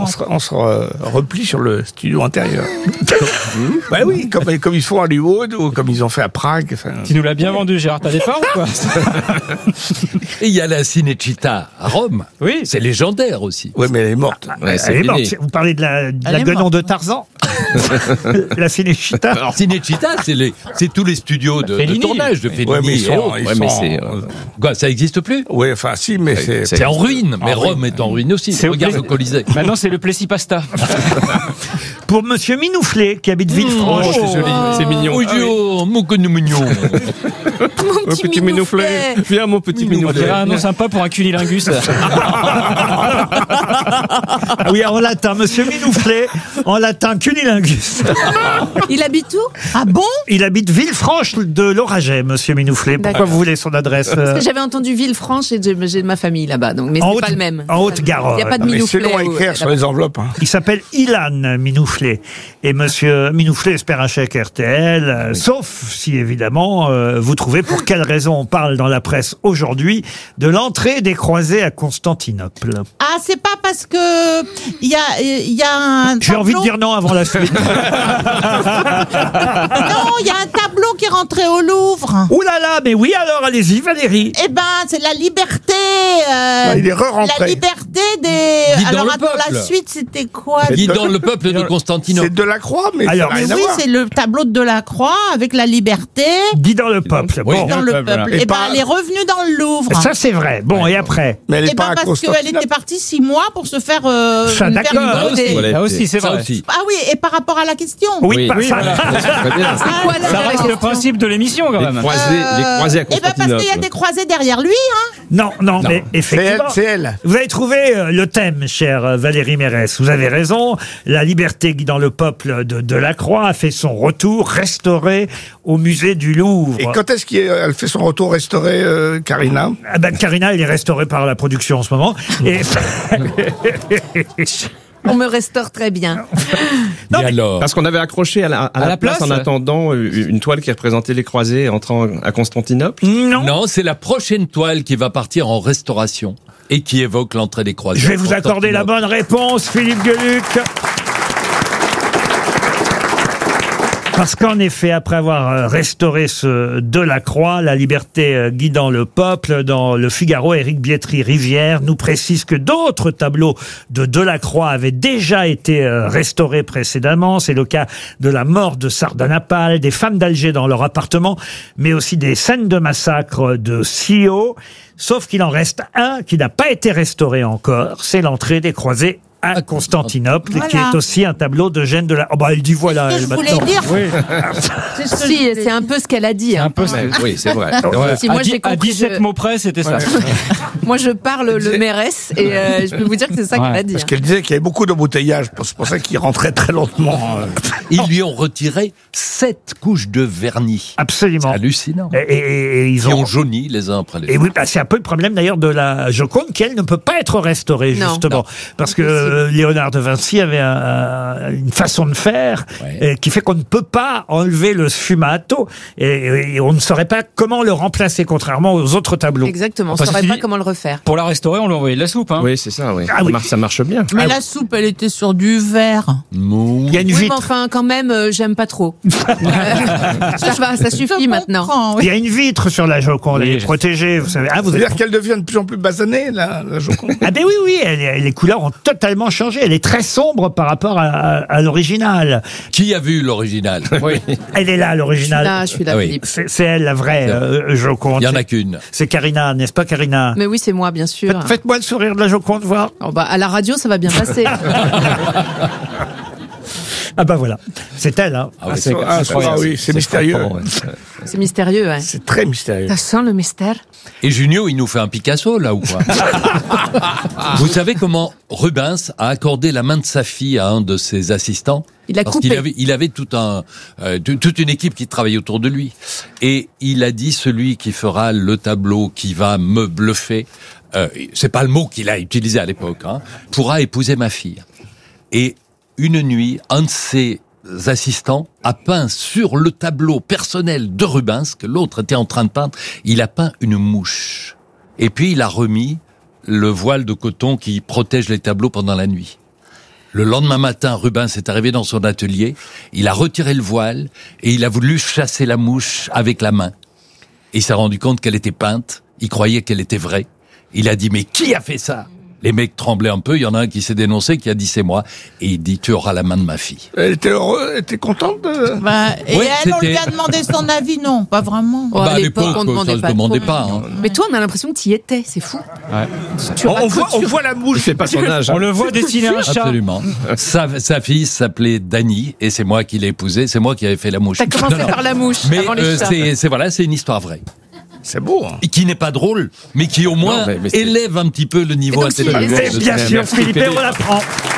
replie sur le studio intérieur. Bah oui, comme ils font à Hollywood, ou comme ils ont fait à Prague. Enfin... Tu nous l'as bien vendu, Gérard, t'as des parts ou quoi? Et il y a la Cinecittà à Rome. Oui. C'est légendaire aussi. Oui, mais elle est morte. Ouais, Elle est morte. Vous parlez de la guenon de Tarzan? La Cinecittà? Alors, Cinecittà, c'est tous les studios de tournage de Fellini. Ouais, mais et autres. ils sont Quoi, ça existe plus? Oui, enfin, si, mais C'est en ruine, mais Rome est en ruine aussi. C'est Regarde le Colisée. Maintenant, c'est le Plessis-Pasta. Pour Monsieur Minouflet, qui habite Villefranche. c'est joli, c'est mignon. Oh, Dieu, mon connu mignon. Mon petit Minouflet. Viens, mon petit On dirait Minouflet. un nom sympa pour un cunilingus. Ah oui, en latin, Monsieur Minouflet, en latin, cunilingus. Il habite où? Ah bon? Il habite Villefranche de l'Oraget, Monsieur Minouflet. Pourquoi D'accord. vous voulez son adresse? Parce que j'avais entendu Villefranche et j'ai de ma famille là-bas, donc mais En c'est Haute- pas le même. en Haute-Garonne. Il n'y a pas de Mais c'est Minouflet. long à écrire sur les enveloppes. Hein. Il s'appelle Ilan Minouflet. Et Monsieur Minouflet espère un chèque RTL, sauf si évidemment vous trouvez pour quelle raison on parle dans la presse aujourd'hui de l'entrée des croisés à Constantinople. Ah, c'est pas parce que il y a un J'ai envie de tableau- dire non avant la suite. Non, il y a un tableau qui est rentré au Louvre. Ouh là là, mais oui alors, allez-y Valérie. Eh ben, c'est la liberté. Il est re-rentré. La liberté des. Guidant Alors le attends, peuple. la suite, c'était quoi? Guidant le peuple de Constantinople. C'est Delacroix, mais Alors, ça n'a Mais rien à oui, voir. c'est le tableau de Delacroix avec la liberté Guidant le peuple. Oui. Bon, dans le peuple. Et Et ben, pas- elle est revenue dans le Louvre. ça c'est vrai. Bon, et après? Mais elle Eh est pas ben, à parce qu'elle Constantinople. était partie 6 mois pour se faire. Ça, une d'accord. faire une Ah aussi, beauté. Ah aussi, c'est Ça vrai. aussi. Ah oui, et par rapport à la question. Oui, pas ça. voilà. Quoi, là, Ça la reste le question principe de l'émission, quand même. Les croisés à Eh ben, parce qu'il y a Constantinople. des croisés derrière lui, hein. Non, mais C'est elle, effectivement. c'est elle. Vous avez trouvé le thème, chère Valérie Mérès. Vous avez raison. La liberté guidant le peuple de Delacroix a fait son retour restauré au musée du Louvre. Et quand est-ce qu'elle fait son retour restauré, Karina? Ah ben, Karina, elle est restaurée par la production en ce moment. Et... On me restaure très bien. Non, Et mais- alors? Parce qu'on avait accroché à la place en attendant une toile qui représentait les croisés entrant à Constantinople. Non. Non, c'est la prochaine toile qui va partir en restauration et qui évoque l'entrée des croisés. Je vais vous accorder la bonne réponse, Philippe Gueluc. Parce qu'en effet, après avoir restauré ce Delacroix, la liberté guidant le peuple, dans le Figaro, Éric Bietri-Rivière nous précise que d'autres tableaux de Delacroix avaient déjà été restaurés précédemment. C'est le cas de la mort de Sardanapale, des femmes d'Alger dans leur appartement, mais aussi des scènes de massacre de Scio. Sauf qu'il en reste un qui n'a pas été restauré encore, c'est l'entrée des croisés à Constantinople, Voilà. qui est aussi un tableau d'Eugène de la... Oh bah elle dit voilà, C'est ce elle que je voulais maintenant. dire. Oui. C'est ce que Si, je voulais c'est un peu ce qu'elle a dit. hein. Oui, c'est vrai. Si, moi, j'ai À compris, 17 mots près, c'était ça. Moi, je parle le mairesse et je peux vous dire que c'est ça qu'elle a dit. Parce qu'elle disait qu'il y avait beaucoup d'embouteillages. C'est pour ça qu'il rentrait très lentement. Ils lui ont retiré 7 couches de vernis. Absolument. C'est hallucinant. Et ils Qui ont jauni les uns après les Et autres. oui, bah, c'est un peu le problème d'ailleurs de la Joconde, qui elle ne peut pas être restaurée, Non. justement. Non. Parce que Léonard de Vinci avait une façon de faire qui fait qu'on ne peut pas enlever le sfumato et on ne saurait pas comment le remplacer, contrairement aux autres tableaux. Exactement, on Enfin, ne saurait ceci pas dit- comment le refaire. Pour la restaurer, on lui a envoyé de la soupe. Hein. Oui, c'est ça, oui. Ah oui. Ça marche bien. Mais la soupe, elle était sur du verre. Il y a une Oui, mais vitre. enfin, quand même, j'aime pas trop. Ça suffit maintenant. Il y a une vitre sur la Joconde, elle Oui. est protégée, vous savez. Ah, vous C'est-à-dire êtes... qu'elle devient de plus en plus basanée, la Joconde. Ah ben oui, les couleurs ont totalement changé. Elle est très sombre par rapport à l'original. Qui a vu l'original? Oui. Elle est là, l'original. Je suis là, Ah oui. Philippe. C'est elle, la vraie Joconde. Il y en a qu'une. C'est Karina, n'est-ce pas, Karina? Mais oui, c'est moi, bien sûr. Faites-moi le sourire de la Joconde, voir. Oh, bah, à la radio, ça va bien passer. Ah bah voilà, c'est elle. Hein. Ah oui, c'est mystérieux. C'est mystérieux, ouais. C'est très mystérieux. Ça sent le mystère. Et Junio, il nous fait un Picasso, là, ou quoi? Vous savez comment Rubens a accordé la main de sa fille à un de ses assistants? Il l'a Parce coupé. qu'il avait toute une équipe qui travaillait autour de lui. Et il a dit, celui qui fera le tableau qui va me bluffer, c'est pas le mot qu'il a utilisé à l'époque, hein, pourra épouser ma fille. Et une nuit, un de ses assistants a peint sur le tableau personnel de Rubens, que l'autre était en train de peindre, il a peint une mouche. Et puis il a remis le voile de coton qui protège les tableaux pendant la nuit. Le lendemain matin, Rubens est arrivé dans son atelier, il a retiré le voile et il a voulu chasser la mouche avec la main. Et il s'est rendu compte qu'elle était peinte, il croyait qu'elle était vraie. Il a dit, mais qui a fait ça? Les mecs tremblaient un peu. Il y en a un qui s'est dénoncé, qui a dit c'est moi. Et il dit tu auras la main de ma fille. Elle était heureuse, elle était contente de... Et Ouais, elle, on lui a c'était- demandé son avis, non, pas vraiment. Bah, à l'époque, ça se demandait pas. Hein. Mais toi, on a l'impression que tu y étais, c'est fou. Tu On racontes voit, sur- la mouche. C'est pas son âge. On le voit dessiner un chat. Absolument. Sa fille s'appelait Dany et c'est moi qui l'ai épousée. C'est moi qui avais fait la mouche. T'as commencé par la mouche Mais avant les chats. c'est une histoire vraie. C'est beau. Hein. Et qui n'est pas drôle, mais qui au moins Non, mais c'est- élève un petit peu le niveau donc, si- intellectuel. Et bien sûr, Philippe, on l'apprend.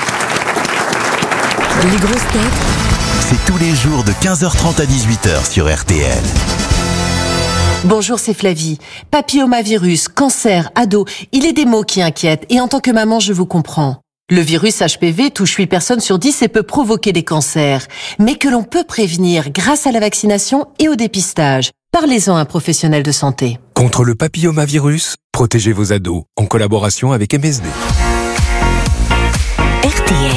Les grosses têtes C'est tous les jours de 15h30 à 18h sur RTL. Bonjour, c'est Flavie. Papillomavirus, cancer, ado, il est des mots qui inquiètent et en tant que maman, je vous comprends. Le virus HPV touche 8 personnes sur 10 et peut provoquer des cancers, mais que l'on peut prévenir grâce à la vaccination et au dépistage. Parlez-en à un professionnel de santé. Contre le papillomavirus, protégez vos ados en collaboration avec MSD. RTL.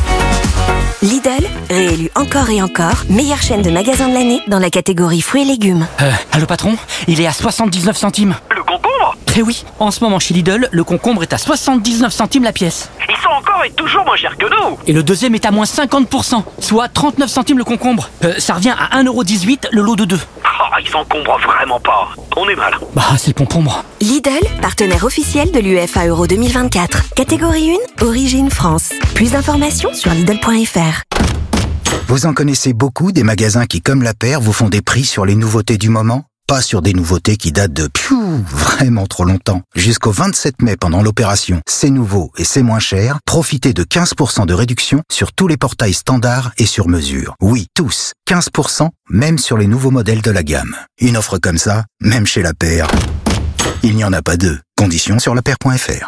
Lidl, réélu encore et encore, meilleure chaîne de magasins de l'année dans la catégorie fruits et légumes. Allô patron, il est à 79 centimes. Le concombre ? Eh oui, en ce moment chez Lidl, le concombre est à 79 centimes la pièce. Ils sont encore et toujours moins chers que nous. Et le deuxième est à moins 50%, soit 39 centimes le concombre. Ça revient à 1,18€ le lot de 2. Oh, ils s'encombrent vraiment pas. On est mal. Bah, c'est le concombre. Lidl, partenaire officiel de l'UEFA Euro 2024. Catégorie 1, origine France. Plus d'informations sur Lidl.fr. Vous en connaissez beaucoup des magasins qui, comme la paire, vous font des prix sur les nouveautés du moment? Pas sur des nouveautés qui datent de vraiment trop longtemps. Jusqu'au 27 mai pendant l'opération C'est nouveau et c'est moins cher, profitez de 15% de réduction sur tous les portails standards et sur mesure. Oui, tous. 15%, même sur les nouveaux modèles de la gamme. Une offre comme ça, même chez la paire, il n'y en a pas deux. Conditions sur lapaire.fr.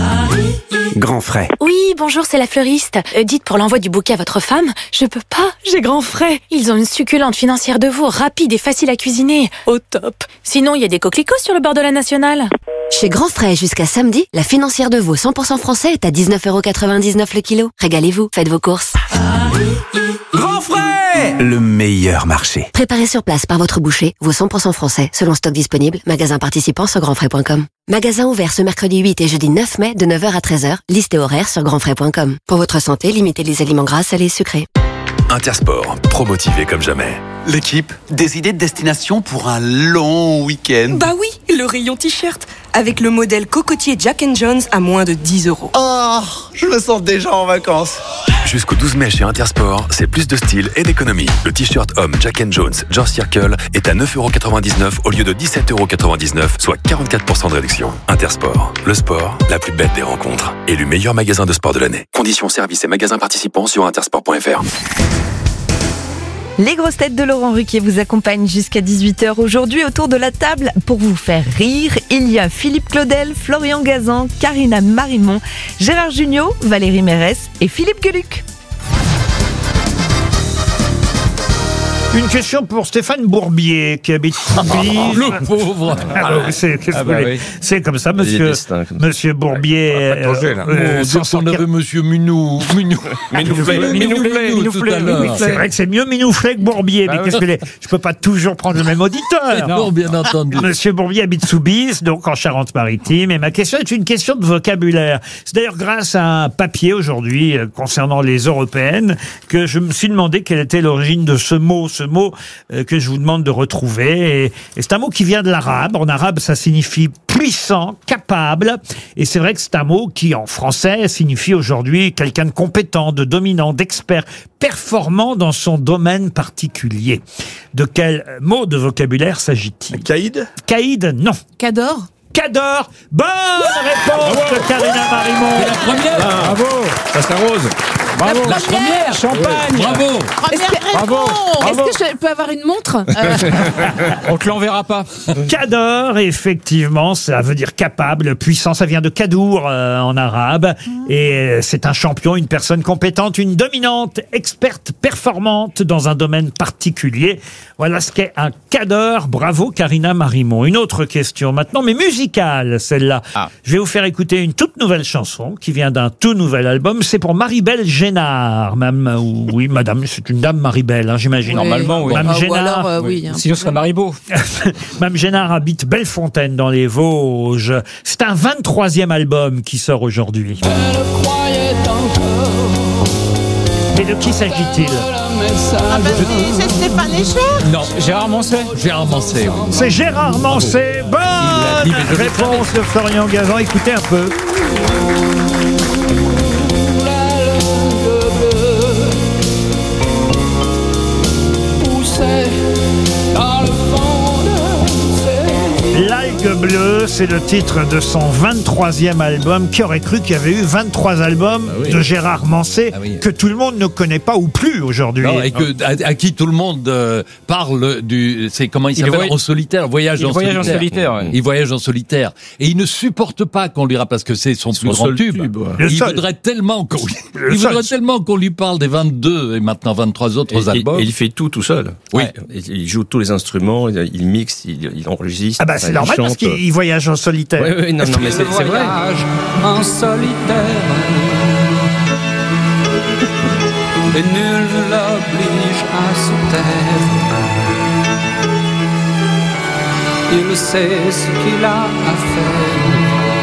Grand frais. Oui, bonjour, c'est la fleuriste. Dites pour l'envoi du bouquet à votre femme, je peux pas, j'ai grand frais. Ils ont une succulente financière de veau, rapide et facile à cuisiner. Au top. Sinon, il y a des coquelicots sur le bord de la Nationale. Chez Grand Frais, jusqu'à samedi, la financière de veau 100% français est à 19,99€ le kilo. Régalez-vous, faites vos courses. Grand frais! Le meilleur marché. Préparé sur place par votre boucher, veau 100% français, selon stock disponible, magasin participant sur grandfrais.com. Magasin ouvert ce mercredi 8 et jeudi 9 mai de 9h à 13h, liste et horaire sur grandfrais.com. Pour votre santé, limitez les aliments gras, salés et sucrés. Intersport, pro-motivé comme jamais. L'équipe, des idées de destination pour un long week-end. Bah oui, le rayon t-shirt, avec le modèle cocotier Jack & Jones à moins de 10€. Oh, je me sens déjà en vacances. Jusqu'au 12 mai chez Intersport, c'est plus de style et d'économie. Le t-shirt homme Jack & Jones George Circle est à 9,99€ au lieu de 17,99€, soit 44% de réduction. Intersport, le sport, la plus bête des rencontres. Élu meilleur magasin de sport de l'année. Conditions services et magasins participants sur intersport.fr. Les grosses têtes de Laurent Ruquier vous accompagnent jusqu'à 18h. Aujourd'hui, autour de la table, pour vous faire rire, il y a Philippe Claudel, Florian Gazan, Karina Marimon, Gérard Jugnot, Valérie Mérès et Philippe Gueluc. Une question pour Stéphane Bourbier, qui habite Soubise. Le pauvre. C'est comme ça, monsieur Bourbier. On avait monsieur Minou tout à l'heure. C'est vrai que c'est mieux Minouflet que Bourbier, mais qu'est-ce que je peux pas toujours prendre le même auditeur. Non, bien entendu. Monsieur Bourbier habite Soubise, donc en Charente-Maritime, et ma question est une question de vocabulaire. C'est d'ailleurs grâce à un papier aujourd'hui concernant les européennes que je me suis demandé quelle était l'origine de ce mot que je vous demande de retrouver. Et c'est un mot qui vient de l'arabe. En arabe, ça signifie puissant, capable. Et c'est vrai que c'est un mot qui, en français, signifie aujourd'hui quelqu'un de compétent, de dominant, d'expert, performant dans son domaine particulier. De quel mot de vocabulaire s'agit-il? Caïd? Caïd, non. Cador? Cador. Bonne réponse de Karina Marimon. C'est la première. Bravo. Ça s'arrose. Bravo. La première. Champagne. Bravo. Est-ce que je peux avoir une montre On te l'enverra pas. Cador, effectivement, ça veut dire capable, puissant, ça vient de Kadour en arabe. Et c'est un champion, une personne compétente, une dominante, experte, performante dans un domaine particulier. Voilà ce qu'est un cador. Bravo Karina Marimon. Une autre question maintenant, mais musicale celle-là. Je vais vous faire écouter une toute nouvelle chanson qui vient d'un tout nouvel album. C'est pour Maribel Géné. Génard. Oui, madame, c'est une dame Maribel, hein, j'imagine. Normalement, oui. Mme Ah, ou Génard. alors, oui, hein. Sinon, ce serait Maribeau. Mme Génard habite Bellefontaine dans les Vosges. C'est un 23e album qui sort aujourd'hui. Mais de qui s'agit-il? Ah ben c'est Stéphane Echer. Non, Gérard Manset. Gérard Manset, oui. C'est Gérard Manset. Bonne réponse de Florian Gazan. Écoutez un peu. L'algue bleue, c'est le titre de son 23e album. Qui aurait cru qu'il y avait eu 23 albums de Gérard Manset que tout le monde ne connaît pas ou plus aujourd'hui. Non, et à qui tout le monde parle du... C'est comment il s'appelle en solitaire, voyage en solitaire. Ouais. Il voyage en solitaire. Et il ne supporte pas qu'on lui parce que c'est son plus grand tube. Il voudrait tellement qu'on lui parle des 22 et maintenant 23 autres albums. Et il fait tout seul. Oui. Il joue tous les instruments, il mixe, il enregistre. Ah bah c'est normal parce qu'il voyage en solitaire. Oui, non, mais c'est vrai. En solitaire, et nul ne l'oblige à se taire. Il sait ce qu'il a à faire.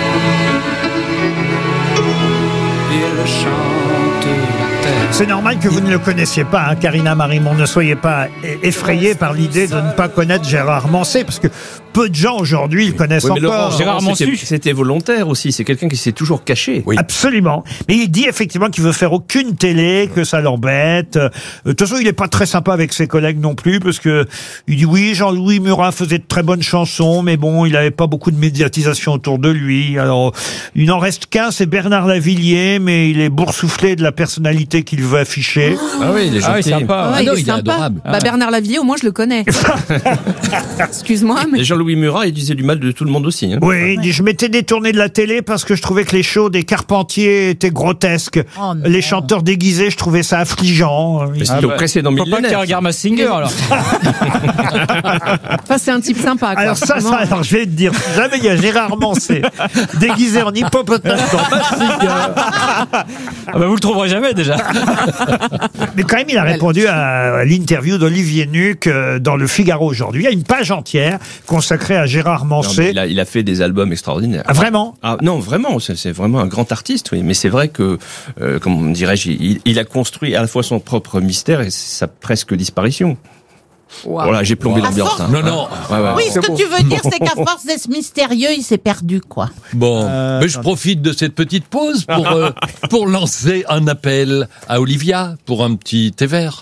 Il chante la terre. C'est normal que vous ne le connaissiez pas, hein, Karina Marimon. Ne soyez pas effrayée par l'idée de ne pas connaître Gérard Manset, parce que peu de gens aujourd'hui le connaissent encore. Laurent, Gérard Manset, c'était volontaire aussi. C'est quelqu'un qui s'est toujours caché. Oui. Absolument. Mais il dit effectivement qu'il veut faire aucune télé, que ça l'embête. De toute façon, il n'est pas très sympa avec ses collègues non plus, parce que il dit oui, Jean-Louis Murat faisait de très bonnes chansons, mais bon, il n'avait pas beaucoup de médiatisation autour de lui. Alors, il n'en reste qu'un, c'est Bernard Lavilliers, mais il est boursouflé de la personnalité qu'il veut afficher. Ah oui, il est gentil. sympa. Ah, il est sympa. adorable. Bah, Bernard Lavilliers, au moins, je le connais. Excuse-moi, mais... Et Jean-Louis Murat, il disait du mal de tout le monde aussi. Hein. Oui, il dit, je m'étais détourné de la télé parce que je trouvais que les shows des Carpentiers étaient grotesques. Oh, les chanteurs déguisés, je trouvais ça affligeant. Mais c'était au précédent Faut pas millénaire. qu'il regarde ma singer, alors. Enfin, c'est un type sympa, quoi. Alors alors je vais te dire, si jamais il y a Gérard Manset déguisé en hippopotame dans Massinger. Ah bah vous le trouverez jamais, déjà. Mais quand même, il a répondu à l'interview d'Olivier Nuc dans le Figaro aujourd'hui. Il y a une page entière consacrée à Gérard Manset. Non, il a fait des albums extraordinaires. Ah, vraiment? Ah, non, vraiment, c'est vraiment un grand artiste, oui. Mais c'est vrai que, comment dirais-je, il a construit à la fois son propre mystère et sa presque disparition. Wow. Voilà, j'ai plombé l'ambiance. Hein. Non. Oui, ce que tu veux dire, c'est qu'à force d'être mystérieux, il s'est perdu, quoi. Bon, mais je profite de cette petite pause pour lancer un appel à Olivia pour un petit thé vert.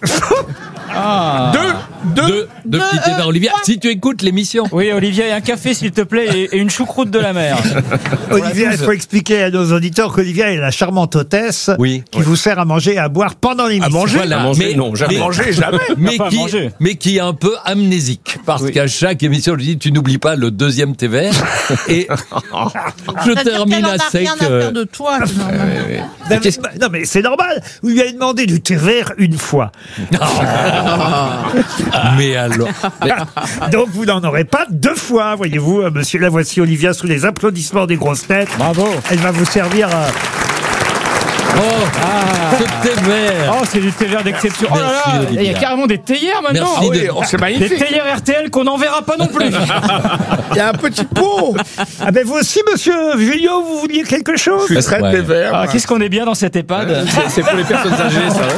Deux petits thés verts, Olivia. Si tu écoutes l'émission. Oui, Olivier, un café, s'il te plaît, et une choucroute de la mer. Olivia, il faut expliquer à nos auditeurs qu'Olivia est la charmante hôtesse qui vous sert à manger et à boire pendant l'émission. À manger, Voilà. non, jamais. Manger, jamais. Mais qui est un peu amnésique. Parce qu'à chaque émission, je dis, tu n'oublies pas le deuxième thé vert. Et je termine à sec. Rien à faire de toi, Non, mais c'est normal. Vous lui avez demandé du thé vert une fois. Mais alors. Donc vous n'en aurez pas deux fois, voyez-vous, monsieur. La voici Olivia sous les applaudissements des grosses têtes. Bravo. Elle va vous servir ce thé vert. Oh, c'est du thé vert d'exception. Oh là Merci, là, Olivia. il y a carrément des théières maintenant. Merci de- c'est Des magnifique. théières RTL qu'on n'enverra pas non plus. Il y a un petit pot. Ah ben vous aussi, monsieur Julio, vous vouliez quelque chose? Je suis très Ouais. thé vert. Ah, moi. qu'est-ce qu'on est bien dans cet EHPAD. C'est pour les personnes âgées, ça.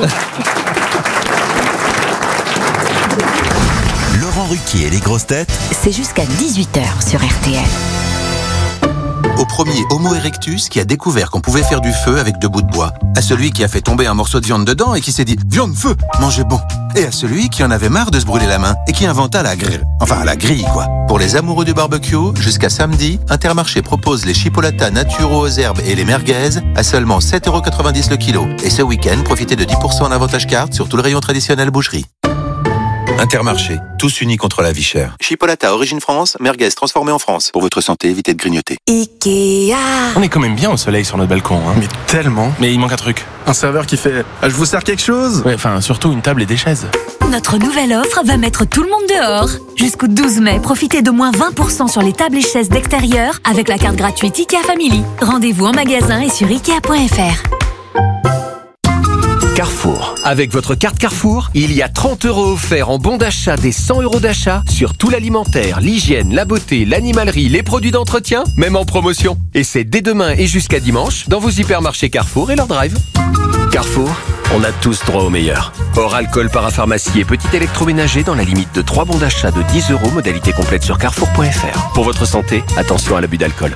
Laurent Ruquier et les grosses têtes. C'est jusqu'à 18h sur RTL. Au premier Homo erectus qui a découvert qu'on pouvait faire du feu avec 2 bouts de bois. À celui qui a fait tomber un morceau de viande dedans et qui s'est dit « Viande, feu, mangez bon !» Et à celui qui en avait marre de se brûler la main et qui inventa la grille. Enfin, la grille, quoi. Pour les amoureux du barbecue, jusqu'à samedi, Intermarché propose les chipolatas naturaux aux herbes et les merguez à seulement 7,90 € le kilo. Et ce week-end, profitez de 10% en avantage carte sur tout le rayon traditionnel boucherie. Intermarché, tous unis contre la vie chère. Chipolata origine France, merguez transformée en France. Pour votre santé, évitez de grignoter. Ikea. On est quand même bien au soleil sur notre balcon, hein. Mais tellement. Mais il manque un truc. Un serveur qui fait « Je vous sers quelque chose ?» Ouais, enfin, surtout une table et des chaises. Notre nouvelle offre va mettre tout le monde dehors. Jusqu'au 12 mai, profitez de moins 20% sur les tables et chaises d'extérieur avec la carte gratuite IKEA Family. Rendez-vous en magasin et sur Ikea.fr. Carrefour. Avec votre carte Carrefour, il y a 30 € offerts en bon d'achat des 100 € d'achat sur tout l'alimentaire, l'hygiène, la beauté, l'animalerie, les produits d'entretien, même en promotion. Et c'est dès demain et jusqu'à dimanche dans vos hypermarchés Carrefour et leur drive. Carrefour, on a tous droit au meilleur. Hors alcool, parapharmacie et petit électroménager dans la limite de 3 bons d'achat de 10 €, modalité complète sur carrefour.fr. Pour votre santé, attention à l'abus d'alcool.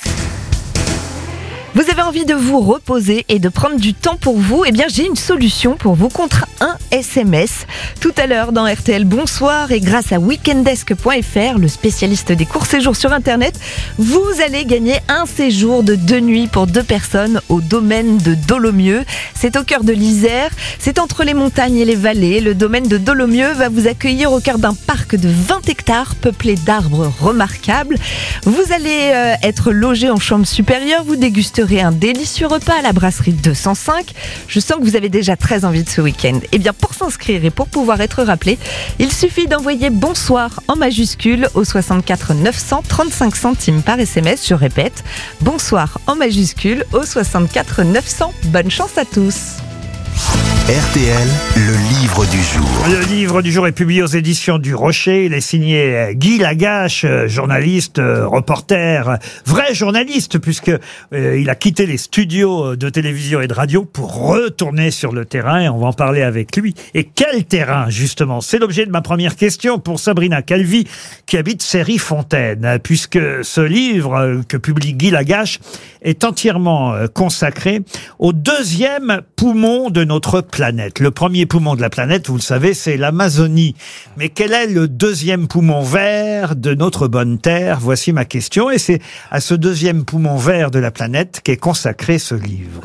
Vous avez envie de vous reposer et de prendre du temps pour vous? Eh bien, j'ai une solution pour vous contre un SMS. Tout à l'heure dans RTL Bonsoir et grâce à weekendesk.fr, le spécialiste des courts séjours sur Internet, vous allez gagner un séjour de 2 nuits pour 2 personnes au domaine de Dolomieu. C'est au cœur de l'Isère, c'est entre les montagnes et les vallées. Le domaine de Dolomieu va vous accueillir au cœur d'un parc de 20 hectares peuplé d'arbres remarquables. Vous allez être logé en chambre supérieure, vous dégusterez un délicieux repas à la brasserie 205. Je sens que vous avez déjà très envie de ce week-end. Eh bien, pour s'inscrire et pour pouvoir être rappelé, il suffit d'envoyer bonsoir en majuscule au 64 900, 35 centimes par SMS. Je répète, bonsoir en majuscule au 64 900. Bonne chance à tous. RTL, le livre du jour. Le livre du jour est publié aux éditions du Rocher. Il est signé Guy Lagache, journaliste, reporter, vrai journaliste, puisque il a quitté les studios de télévision et de radio pour retourner sur le terrain, et on va en parler avec lui. Et quel terrain, justement? C'est l'objet de ma première question pour Sabrina Calvi, qui habite Séry-Fontaine, puisque ce livre que publie Guy Lagache est entièrement consacré au deuxième poumon de notre planète. Le premier poumon de la planète, vous le savez, c'est l'Amazonie. Mais quel est le deuxième poumon vert de notre bonne Terre? Voici ma question. Et c'est à ce deuxième poumon vert de la planète qu'est consacré ce livre.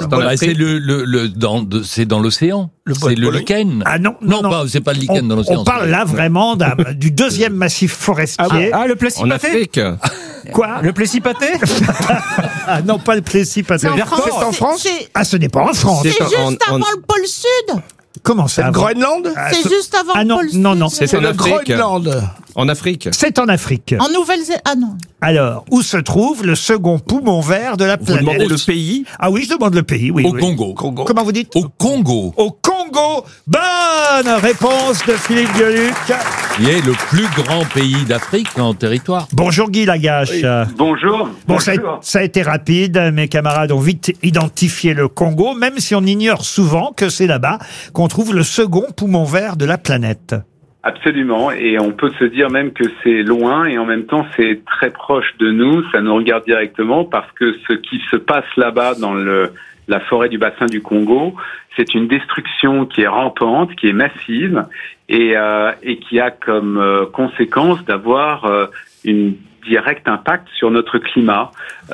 C'est dans l'océan. C'est le lichen. Ah non, c'est pas le lichen dans l'océan. On parle là vraiment du deuxième massif forestier. Le Plessis En Afrique. Quoi? Le Plessis pâté? Ah non, pas le Plessis pâté. C'est en France? Ah, ce n'est pas en France. C'est juste avant le pôle Sud. Comment ça? C'est Groenland? C'est juste avant le pôle Sud. Non. C'est en le Afrique. Groenland. En Afrique. C'est en Afrique. En Nouvelle-Zélande. Ah non. Alors, où se trouve le second poumon vert de la Vous planète? demandez le pays? Ah oui, je demande le pays, oui. Au oui. Congo. Comment vous dites? Au Congo. Au Congo. Bonne réponse de Philippe Gueluc. Qui est le plus grand pays d'Afrique en territoire. Bonjour Guy Lagache. Oui. Bonjour. Bon, ça a été rapide. Mes camarades ont vite identifié le Congo, même si on ignore souvent que c'est là-bas qu'on trouve le second poumon vert de la planète. Absolument, et on peut se dire même que c'est loin et en même temps c'est très proche de nous, ça nous regarde directement parce que ce qui se passe là-bas dans la forêt du bassin du Congo, c'est une destruction qui est rampante, qui est massive et qui a comme conséquence d'avoir une direct impact sur notre climat.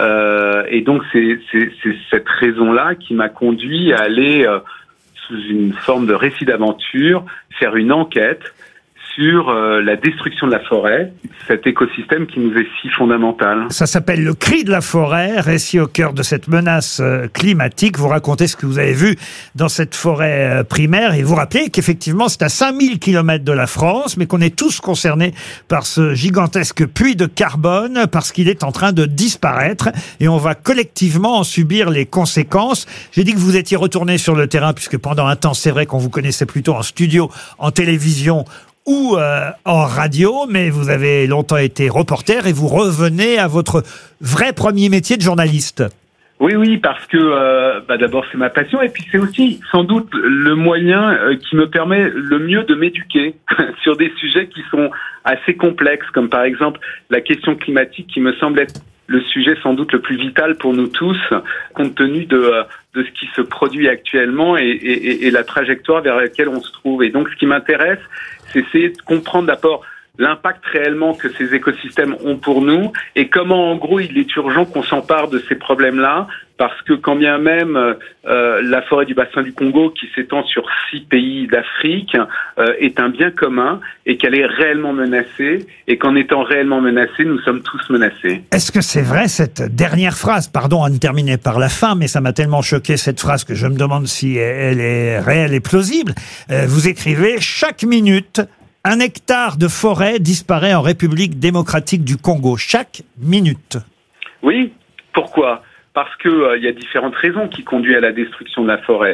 Et donc c'est cette raison-là qui m'a conduit à aller sous une forme de récit d'aventure, faire une enquête sur la destruction de la forêt, cet écosystème qui nous est si fondamental. Ça s'appelle Le Cri de la forêt, récit au cœur de cette menace climatique. Vous racontez ce que vous avez vu dans cette forêt primaire et vous rappelez qu'effectivement c'est à 5000 km de la France, mais qu'on est tous concernés par ce gigantesque puits de carbone parce qu'il est en train de disparaître et on va collectivement en subir les conséquences. J'ai dit que vous étiez retourné sur le terrain puisque pendant un temps, c'est vrai qu'on vous connaissait plutôt en studio, en télévision ou en radio, mais vous avez longtemps été reporter et vous revenez à votre vrai premier métier de journaliste. Oui, parce que d'abord c'est ma passion et puis c'est aussi sans doute le moyen qui me permet le mieux de m'éduquer sur des sujets qui sont assez complexes, comme par exemple la question climatique qui me semble être le sujet sans doute le plus vital pour nous tous, compte tenu de ce qui se produit actuellement et la trajectoire vers laquelle on se trouve. Et donc ce qui m'intéresse, c'est essayer de comprendre d'abord l'impact réellement que ces écosystèmes ont pour nous et comment en gros il est urgent qu'on s'empare de ces problèmes-là parce que quand bien même la forêt du bassin du Congo qui s'étend sur 6 pays d'Afrique est un bien commun et qu'elle est réellement menacée et qu'en étant réellement menacée, nous sommes tous menacés. Est-ce que c'est vrai cette dernière phrase? Pardon à ne terminer par la fin, mais ça m'a tellement choqué cette phrase que je me demande si elle est réelle et plausible. Vous écrivez « Chaque minute, un hectare de forêt disparaît en République démocratique du Congo. Chaque minute. » Oui, pourquoi? Parce que y a différentes raisons qui conduisent à la destruction de la forêt.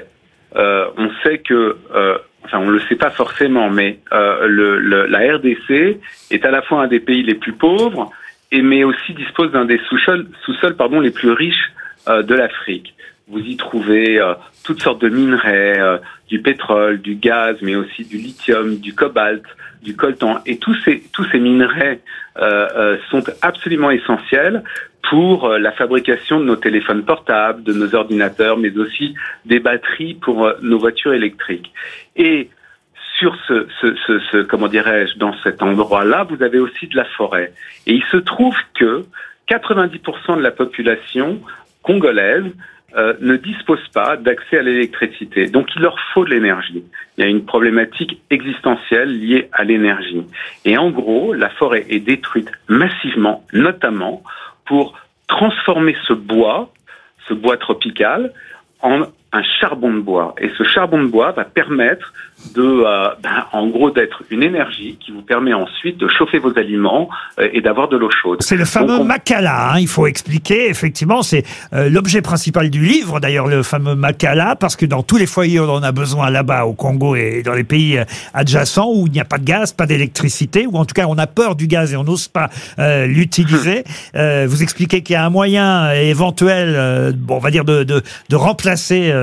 on sait que, enfin on le sait pas forcément, mais la RDC est à la fois un des pays les plus pauvres, mais aussi dispose d'un des sous-sols les plus riches de l'Afrique. Vous y trouvez toutes sortes de minerais, du pétrole, du gaz, mais aussi du lithium, du cobalt, du coltan. Et tous ces minerais sont absolument essentiels pour la fabrication de nos téléphones portables, de nos ordinateurs, mais aussi des batteries pour nos voitures électriques. Et sur comment dirais-je, dans cet endroit-là, vous avez aussi de la forêt. Et il se trouve que 90% de la population congolaise ne disposent pas d'accès à l'électricité. Donc il leur faut de l'énergie. Il y a une problématique existentielle liée à l'énergie. Et en gros, la forêt est détruite massivement, notamment pour transformer ce bois tropical, en un charbon de bois. Et ce charbon de bois va permettre en gros, d'être une énergie qui vous permet ensuite de chauffer vos aliments et d'avoir de l'eau chaude. C'est le fameux Makala, il faut expliquer. Effectivement, c'est l'objet principal du livre, d'ailleurs, le fameux Makala, parce que dans tous les foyers, on en a besoin là-bas au Congo et dans les pays adjacents où il n'y a pas de gaz, pas d'électricité, ou en tout cas, on a peur du gaz et on n'ose pas l'utiliser. Vous expliquez qu'il y a un moyen éventuel, on va dire, de remplacer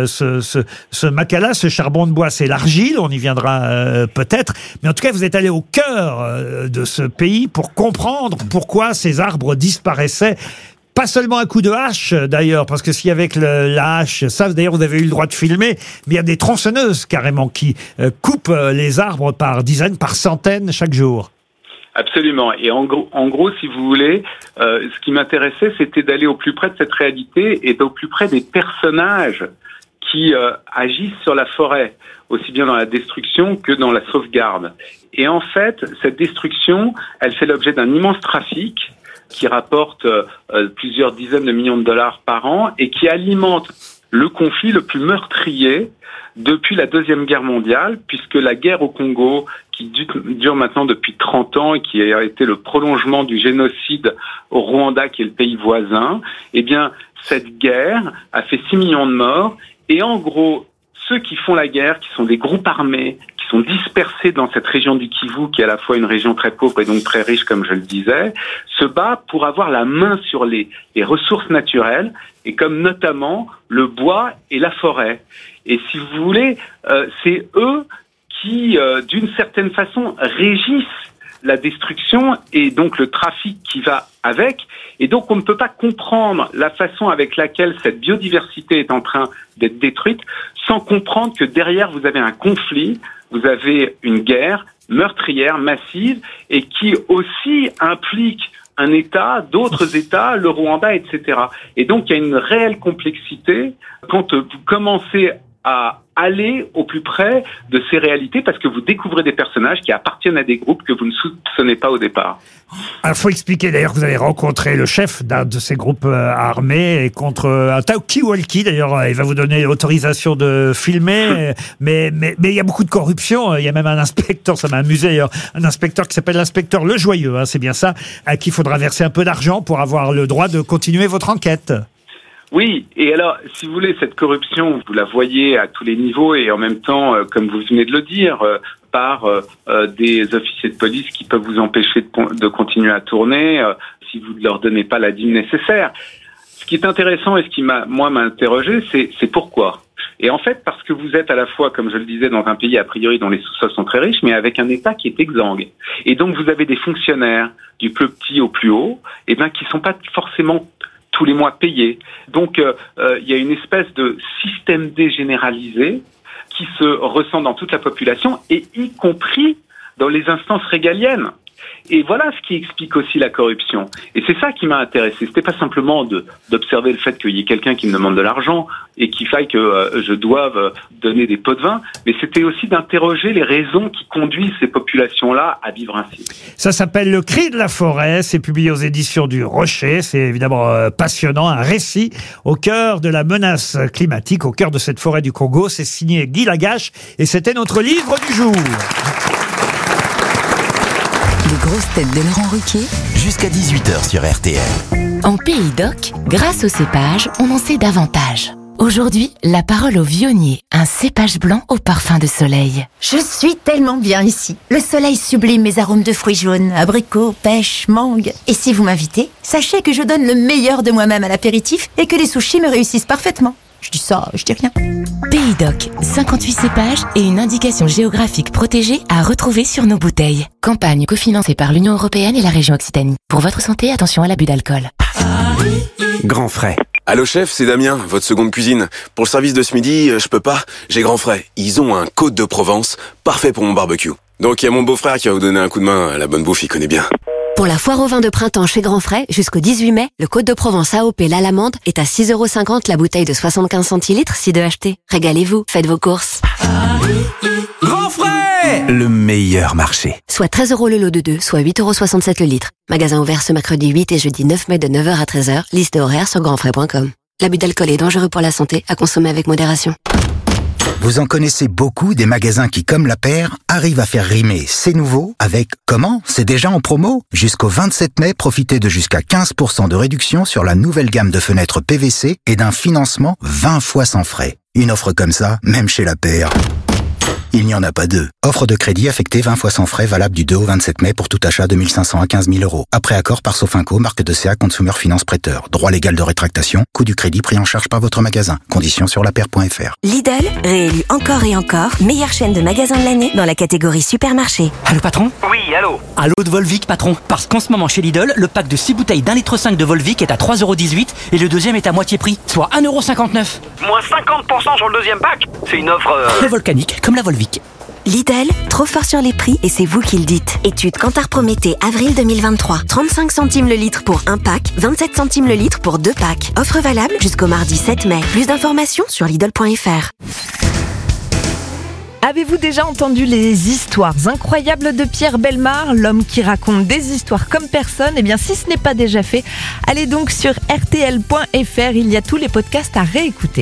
ce Makala, ce charbon de bois, c'est l'argile. On y viendra peut-être, mais en tout cas vous êtes allé au cœur de ce pays pour comprendre pourquoi ces arbres disparaissaient. Pas seulement à coup de hache d'ailleurs, parce que si avec la hache, ça d'ailleurs vous avez eu le droit de filmer, mais il y a des tronçonneuses carrément qui coupent les arbres par dizaines, par centaines chaque jour. Absolument. Et en gros, si vous voulez, ce qui m'intéressait, c'était d'aller au plus près de cette réalité et au plus près des personnages qui agissent sur la forêt, aussi bien dans la destruction que dans la sauvegarde. Et en fait, cette destruction, elle fait l'objet d'un immense trafic qui rapporte plusieurs dizaines de millions de dollars par an et qui alimente le conflit le plus meurtrier depuis la Deuxième Guerre mondiale, puisque la guerre au Congo, qui dure maintenant depuis 30 ans et qui a été le prolongement du génocide au Rwanda, qui est le pays voisin, eh bien, cette guerre a fait 6 millions de morts. Et en gros, ceux qui font la guerre, qui sont des groupes armés, qui sont dispersés dans cette région du Kivu, qui est à la fois une région très pauvre et donc très riche, comme je le disais, se battent pour avoir la main sur les ressources naturelles, et comme notamment le bois et la forêt. Et si vous voulez, c'est eux qui, d'une certaine façon, régissent la destruction et donc le trafic qui va avec. Et donc on ne peut pas comprendre la façon avec laquelle cette biodiversité est en train d'être détruite sans comprendre que derrière vous avez un conflit, vous avez une guerre meurtrière, massive, et qui aussi implique un État, d'autres États, le Rwanda, etc. Et donc il y a une réelle complexité quand vous commencez à aller au plus près de ces réalités, parce que vous découvrez des personnages qui appartiennent à des groupes que vous ne soupçonnez pas au départ. Alors, faut expliquer d'ailleurs que vous avez rencontré le chef d'un de ces groupes armés et contre un talkie-walkie. D'ailleurs, il va vous donner l'autorisation de filmer, mais il y a beaucoup de corruption. Il y a même un inspecteur, ça m'a amusé d'ailleurs, un inspecteur qui s'appelle l'inspecteur Le Joyeux, c'est bien ça, à qui il faudra verser un peu d'argent pour avoir le droit de continuer votre enquête. Oui, et alors, si vous voulez, cette corruption, vous la voyez à tous les niveaux et en même temps, comme vous venez de le dire, par des officiers de police qui peuvent vous empêcher de continuer à tourner si vous ne leur donnez pas la dîme nécessaire. Ce qui est intéressant et ce qui m'a interrogé, c'est pourquoi. Et en fait, parce que vous êtes à la fois, comme je le disais, dans un pays a priori dont les sous-sols sont très riches, mais avec un État qui est exsangue. Et donc, vous avez des fonctionnaires du plus petit au plus haut, et ben, qui sont pas forcément tous les mois payés. Donc, il y a une espèce de système dégénéralisé qui se ressent dans toute la population, et y compris dans les instances régaliennes. Et voilà ce qui explique aussi la corruption. Et c'est ça qui m'a intéressé. C'était pas simplement d'observer le fait qu'il y ait quelqu'un qui me demande de l'argent et qu'il faille que je doive donner des pots de vin, mais c'était aussi d'interroger les raisons qui conduisent ces populations-là à vivre ainsi. Ça s'appelle Le Cri de la forêt, c'est publié aux éditions du Rocher, c'est évidemment passionnant, un récit au cœur de la menace climatique, au cœur de cette forêt du Congo. C'est signé Guy Lagache et c'était notre livre du jour. Les grosses têtes de Laurent Ruquier, jusqu'à 18h sur RTL. En Pays d'Oc, grâce au cépage, on en sait davantage. Aujourd'hui, la parole au vionnier, un cépage blanc au parfum de soleil. Je suis tellement bien ici. Le soleil sublime mes arômes de fruits jaunes, abricots, pêche, mangue. Et si vous m'invitez, sachez que je donne le meilleur de moi-même à l'apéritif et que les sushis me réussissent parfaitement. Je dis ça, je dis rien. Pays Doc, 58 cépages et une indication géographique protégée à retrouver sur nos bouteilles. Campagne cofinancée par l'Union Européenne et la région Occitanie. Pour votre santé, attention à l'abus d'alcool. Grand frais. Allô chef, c'est Damien, votre seconde cuisine. Pour le service de ce midi, je peux pas. J'ai Grand frais. Ils ont un Côte de Provence, parfait pour mon barbecue. Donc il y a mon beau-frère qui va vous donner un coup de main. La bonne bouffe, il connaît bien. Pour la foire au vin de printemps chez Grand Frais, jusqu'au 18 mai, le Côte de Provence AOP l'Alamande est à 6,50 € la bouteille de 75 centilitres si de acheter. Régalez-vous, faites vos courses. Grand frais! Le meilleur marché. Soit 13 € le lot de 2, soit 8,67 € le litre. Magasin ouvert ce mercredi 8 et jeudi 9 mai de 9h à 13h. Liste horaire sur grandfrais.com. L'abus d'alcool est dangereux pour la santé, à consommer avec modération. Vous en connaissez beaucoup des magasins qui, comme la paire, arrivent à faire rimer c'est nouveau avec comment c'est déjà en promo. Jusqu'au 27 mai, profitez de jusqu'à 15% de réduction sur la nouvelle gamme de fenêtres PVC et d'un financement 20 fois sans frais. Une offre comme ça, même chez la paire, il n'y en a pas deux. Offre de crédit affectée 20 fois sans frais, valable du 2 au 27 mai pour tout achat de 1 500 à 15 000 €. Après accord par Sofinco, marque de CA Consumer Finance Prêteur. Droit légal de rétractation, coût du crédit pris en charge par votre magasin. Conditions sur lapaire.fr. Lidl, réélu encore et encore, meilleure chaîne de magasins de l'année dans la catégorie supermarché. Allô patron? Oui, allô. Allô de Volvic patron. Parce qu'en ce moment chez Lidl, le pack de 6 bouteilles d'1,5 litre de Volvic est à 3,18 € et le deuxième est à moitié prix, soit 1,59 €. Moins 50% sur le deuxième pack. C'est une offre... Le volcanique, comme la Volvic. Lidl, trop fort sur les prix et c'est vous qui le dites. Étude Kantar Prométhée, avril 2023. 35 centimes le litre pour un pack, 27 centimes le litre pour 2 packs. Offre valable jusqu'au mardi 7 mai. Plus d'informations sur Lidl.fr. Avez-vous déjà entendu les histoires incroyables de Pierre Bellemare, l'homme qui raconte des histoires comme personne? Eh bien, si ce n'est pas déjà fait, allez donc sur rtl.fr, il y a tous les podcasts à réécouter.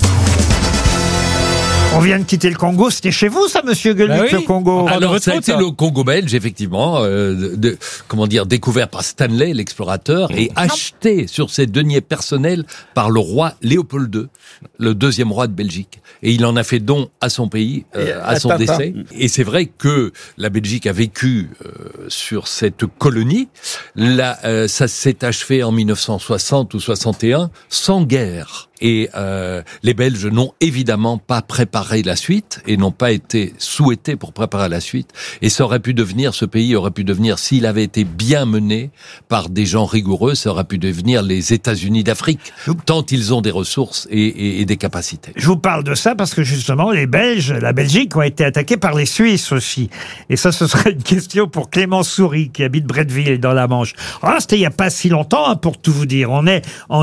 On vient de quitter le Congo, c'était chez vous ça, monsieur Gueluc, oui. le Congo? Alors, ça a été le Congo belge, effectivement, découvert par Stanley, l'explorateur, et acheté sur ses deniers personnels par le roi Léopold II, le deuxième roi de Belgique. Et il en a fait don à son pays, à son décès. Et c'est vrai que la Belgique a vécu sur cette colonie. Ça s'est achevé en 1960 ou 61, sans guerre. Et les Belges n'ont évidemment pas préparé la suite et n'ont pas été souhaités pour préparer la suite. Et ce pays aurait pu devenir, s'il avait été bien mené par des gens rigoureux, ça aurait pu devenir les États-Unis d'Afrique, tant ils ont des ressources et des capacités. Je vous parle de ça parce que justement, les Belges, la Belgique, ont été attaqués par les Suisses aussi. Et ça, ce serait une question pour Clément Souris, qui habite Bretteville, dans la Manche. Ah, c'était il n'y a pas si longtemps, pour tout vous dire. On est en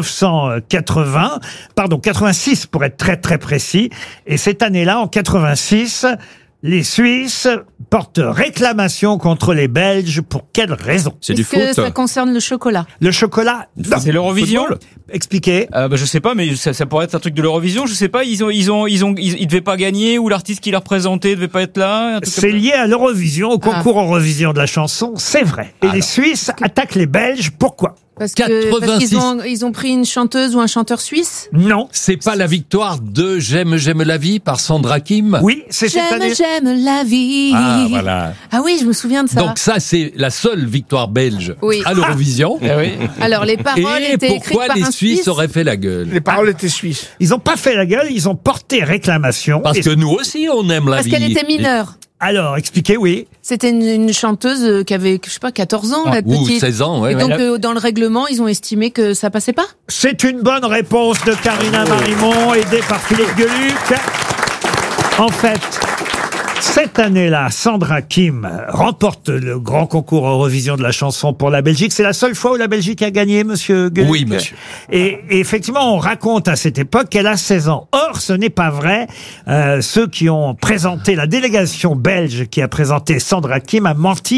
86 pour être très très précis. Et cette année-là, en 86, les Suisses portent réclamation contre les Belges. Pour quelle raison? Est-ce que ça concerne le chocolat? Le chocolat? C'est l'Eurovision? Expliquez. Je sais pas, mais ça pourrait être un truc de l'Eurovision. Je sais pas. Ils devaient pas gagner, ou l'artiste qui l'a représenté devait pas être là. C'est lié à l'Eurovision, au concours Eurovision de la chanson. C'est vrai. Et les Suisses attaquent les Belges. Pourquoi? Parce qu'ils ont pris une chanteuse ou un chanteur suisse? Non. C'est pas la victoire de J'aime la vie par Sandra Kim? Oui, c'est cette année. J'aime la vie. Ah, voilà. Ah oui, je me souviens de ça. Donc ça, c'est la seule victoire belge à l'Eurovision. Oui. Alors, les paroles étaient écrites par un Suisse. Pourquoi les Suisses auraient fait la gueule? Les paroles étaient suisses. Ils n'ont pas fait la gueule, ils ont porté réclamation. Parce que nous aussi, on aime la vie. Parce qu'elle était mineure. Alors, expliquez, oui. C'était une chanteuse qui avait, 14 ans, la petite. Ou 16 ans, ouais. Et donc, dans le règlement, ils ont estimé que ça passait pas? C'est une bonne réponse de Karina Marimont, aidée par Philippe Gueluc. En fait, cette année-là, Sandra Kim remporte le grand concours Eurovision de la chanson pour la Belgique. C'est la seule fois où la Belgique a gagné, monsieur Gueluc. Oui, monsieur. Et effectivement, on raconte à cette époque qu'elle a 16 ans. Or, ce n'est pas vrai. Ceux qui ont présenté, la délégation belge qui a présenté Sandra Kim a menti.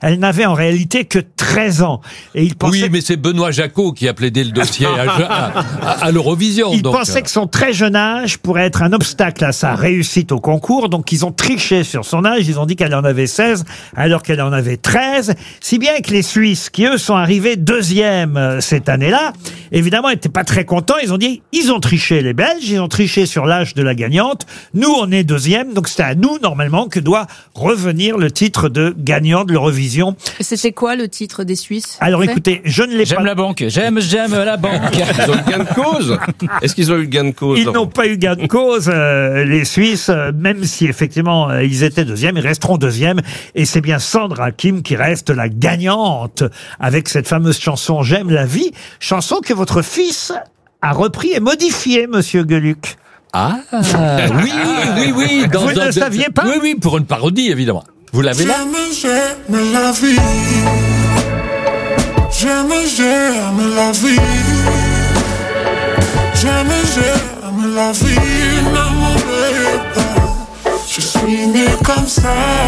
Elle n'avait en réalité que 13 ans. Et il pensait... Oui, mais c'est Benoît Jacot qui a plaidé le dossier à l'Eurovision. Il donc, pensait que son très jeune âge pourrait être un obstacle à sa réussite au concours, donc ils ont triché sur son âge, ils ont dit qu'elle en avait 16 alors qu'elle en avait 13, si bien que les Suisses, qui eux sont arrivés deuxième cette année-là, évidemment n'étaient pas très contents, ils ont dit, ils ont triché les Belges, ils ont triché sur l'âge de la gagnante, nous on est deuxième, donc c'est à nous normalement que doit revenir le titre de gagnant de l'Eurovision. C'était quoi le titre des Suisses? Alors écoutez, je ne l'ai pas... J'aime la banque, j'aime la banque. Ils ont eu gain de cause? Est-ce qu'ils ont eu gain de cause? Ils n'ont pas eu gain de cause, les Suisses, même si effectivement ils étaient deuxième, ils resteront deuxième. Et c'est bien Sandra Kim qui reste la gagnante avec cette fameuse chanson J'aime la vie, chanson que votre fils a repris et modifiée, Monsieur Gueluc. Ah, oui. Vous ne le saviez pas? Oui, pour une parodie, évidemment. Vous l'avez là? J'aime la vie. J'aime la vie. J'aime la vie. N'amourez pas. Je suis né comme ça.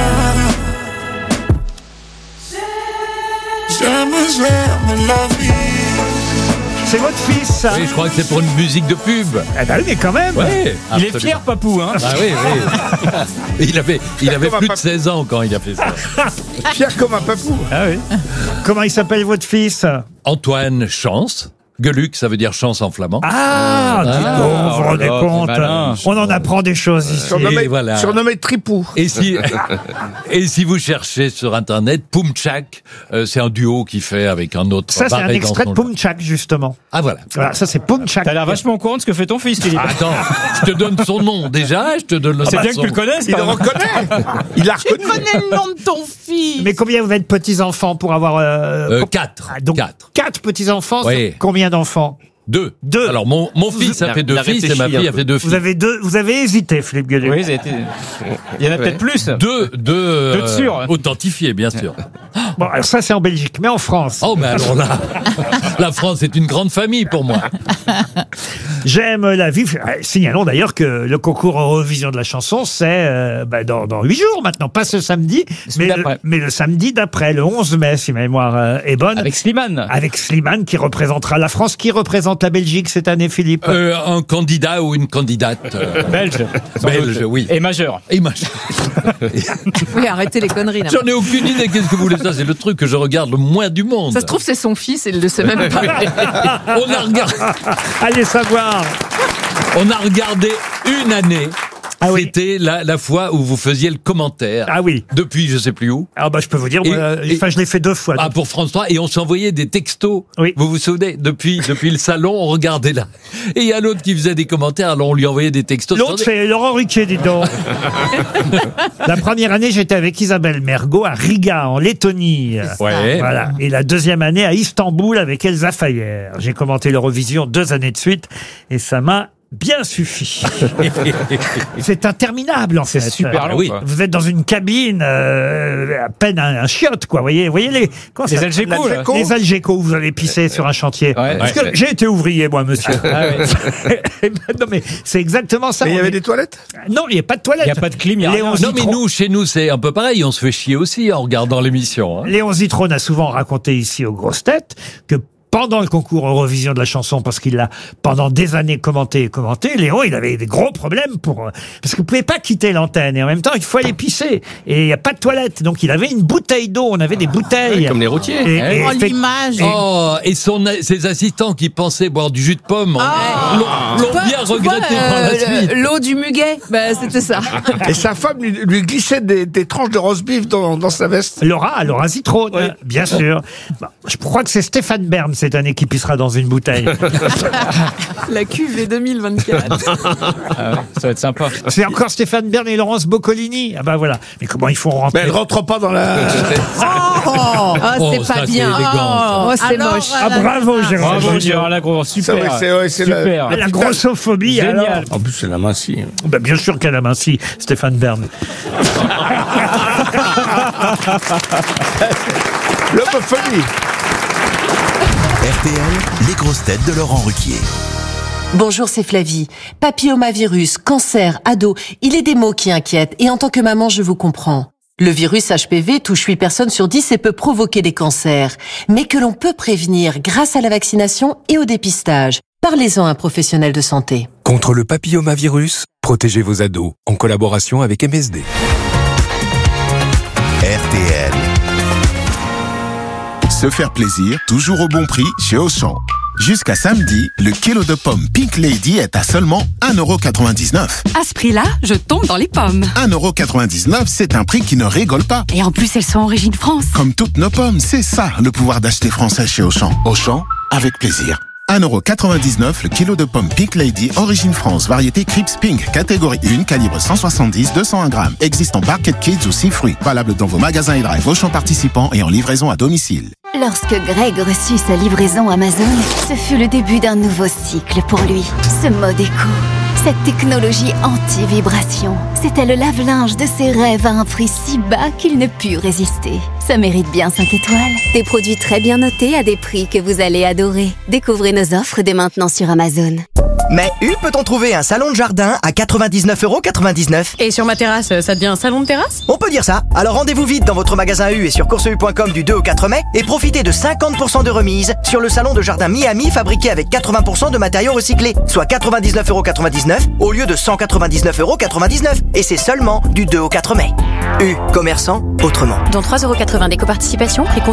J'aime la vie. C'est votre fils, ça? Oui, je crois que c'est pour une musique de pub. Eh ben oui, mais quand même. Ouais, Il est fier, Papou, hein. Ah oui. Il avait plus de 16 ans quand il a fait ça. Fier comme un papou. Ah oui. Comment il s'appelle votre fils? Antoine Chance. Gueluc, ça veut dire chance en flamand. Ah, dis donc, vous vous rendez compte? On en apprend des choses ici. Surnommé Tripou. Et si vous cherchez sur Internet, Poumchak, c'est un duo qui fait avec un autre. Ça, c'est un extrait de Poumchak, justement. Ah, voilà. Voilà, ça, c'est Poumchak. T'as l'air vachement au courant de ce que fait ton fils, Philippe. Attends, je te donne son nom déjà, je te donne le C'est bien que tu le connaisses. Il le reconnaît. Il l'a reconnu. Tu connais le nom de ton fils. Mais combien vous êtes petits-enfants pour avoir... 4. Donc, 4 petits-enfants, Oui. c'est combien d'enfants? 2. Deux. Alors, mon fils a fait 2 fils et ma fille a fait 2 filles. Vous avez hésité, Philippe Gueluc. Oui, il y en a peut-être plus. Deux de sûr. Authentifiés, bien sûr. Bon, alors ça, c'est en Belgique, mais en France. Oh, mais alors là, la France est une grande famille pour moi. J'aime la vie. Signalons d'ailleurs que le concours Eurovision de la chanson, c'est dans 8 jours maintenant, pas ce samedi, mais le samedi d'après, le 11 mai, si ma mémoire est bonne. Avec Slimane. Avec Slimane qui représentera la France. Qui représente la Belgique cette année, Philippe? Un candidat ou une candidate Belge. Belge, oui. Et majeur. Oui, arrêtez les conneries là. J'en ai aucune idée. Qu'est-ce que vous voulez ça? C'est le truc que je regarde le moins du monde. Ça se trouve, c'est son fils et il le sait même pas. On a regardé. Allez savoir. On a regardé une année. Ah oui. C'était la fois où vous faisiez le commentaire. Ah oui. Depuis je sais plus où. Ah bah je peux vous dire, je l'ai fait 2 fois. Ah, pour France 3, et on s'envoyait des textos. Oui. Vous vous souvenez? Depuis le salon, on regardait là. Et il y a l'autre qui faisait des commentaires, alors on lui envoyait des textos. L'autre, c'est Laurent Ruquier, dis donc. La première année, j'étais avec Isabelle Mergo à Riga, en Lettonie. Ouais. Voilà. Et la deuxième année, à Istanbul, avec Elsa Fayer. J'ai commenté l'Eurovision 2 années de suite, et ça m'a bien suffi. C'est interminable en fait. C'est super long. Oui. Quoi. Vous êtes dans une cabine, à peine un chiotte, quoi. Vous voyez les Algécos, là. les Algécos. Vous avez pissé sur un chantier. Ouais. Parce que j'ai été ouvrier, moi, monsieur. Ah ouais. Non mais c'est exactement ça. Mais il y avait des toilettes? Non, il n'y a pas de toilettes. Il n'y a pas de clim, il y a rien. Non, mais chez nous, c'est un peu pareil. On se fait chier aussi en regardant l'émission. Hein. Léon Zitrone a souvent raconté ici aux grosses têtes que pendant le concours Eurovision de la chanson, parce qu'il l'a pendant des années commenté, Léon, il avait des gros problèmes parce que vous pouvez pas quitter l'antenne et en même temps il faut aller pisser et il y a pas de toilette, donc il avait une bouteille d'eau, on avait des bouteilles comme les routiers. L'image. Et ses assistants qui pensaient boire du jus de pomme l'ont bien regretté par la suite. L'eau du muguet, c'était ça. Et sa femme lui glissait des tranches de roast beef dans sa veste. Laura Zitrone, bien sûr. Bon, je crois que c'est Stéphane Bern cette année qui pissera dans une bouteille. La cuvée 2024. Ça va être sympa. C'est encore Stéphane Bern et Laurence Boccolini. Ah bah voilà. Mais comment ils font rentrer? Mais elle rentre pas dans la... C'est pas bien. C'est moche. Ah bravo, Gérard. Bravo, Gérard Lagros. Super. C'est Super. La grossophobie. Génial. Alors. En plus, c'est la mincie. Bah, bien sûr qu'elle a minci, Stéphane Bern. L'homophobie. RTL, les grosses têtes de Laurent Ruquier. Bonjour, c'est Flavie. Papillomavirus, cancer, ado, il est des mots qui inquiètent et en tant que maman, je vous comprends. Le virus HPV touche 8 personnes sur 10 et peut provoquer des cancers, mais que l'on peut prévenir grâce à la vaccination et au dépistage. Parlez-en à un professionnel de santé. Contre le papillomavirus, protégez vos ados en collaboration avec MSD. RTL. Se faire plaisir, toujours au bon prix chez Auchan. Jusqu'à samedi, le kilo de pommes Pink Lady est à seulement 1,99 €. À ce prix-là, je tombe dans les pommes. 1,99 €, c'est un prix qui ne rigole pas. Et en plus, elles sont origine France. Comme toutes nos pommes, c'est ça le pouvoir d'acheter français chez Auchan. Auchan, avec plaisir. 1,99 € le kilo de pommes Pink Lady, origine France, variété Crips Pink, catégorie 1, calibre 170-201 grammes. Existe en Barquette Kids ou 6 fruits. Valable dans vos magasins et drive Auchan participants et en livraison à domicile. Lorsque Greg reçut sa livraison Amazon, ce fut le début d'un nouveau cycle pour lui. Ce mode éco, cette technologie anti-vibration, c'était le lave-linge de ses rêves à un prix si bas qu'il ne put résister. Ça mérite bien 5 étoiles. Des produits très bien notés à des prix que vous allez adorer. Découvrez nos offres dès maintenant sur Amazon. Mais peut-on trouver un salon de jardin à 99,99 €? Et sur ma terrasse, ça devient un salon de terrasse? On peut dire ça. Alors rendez-vous vite dans votre magasin U et sur courseu.com du 2 au 4 mai et profitez de 50% de remise sur le salon de jardin Miami fabriqué avec 80% de matériaux recyclés, soit 99,99 € au lieu de 199,99 €. Et c'est seulement du 2 au 4 mai. U, commerçant autrement. Dont 3,80 € d'éco-participation, prix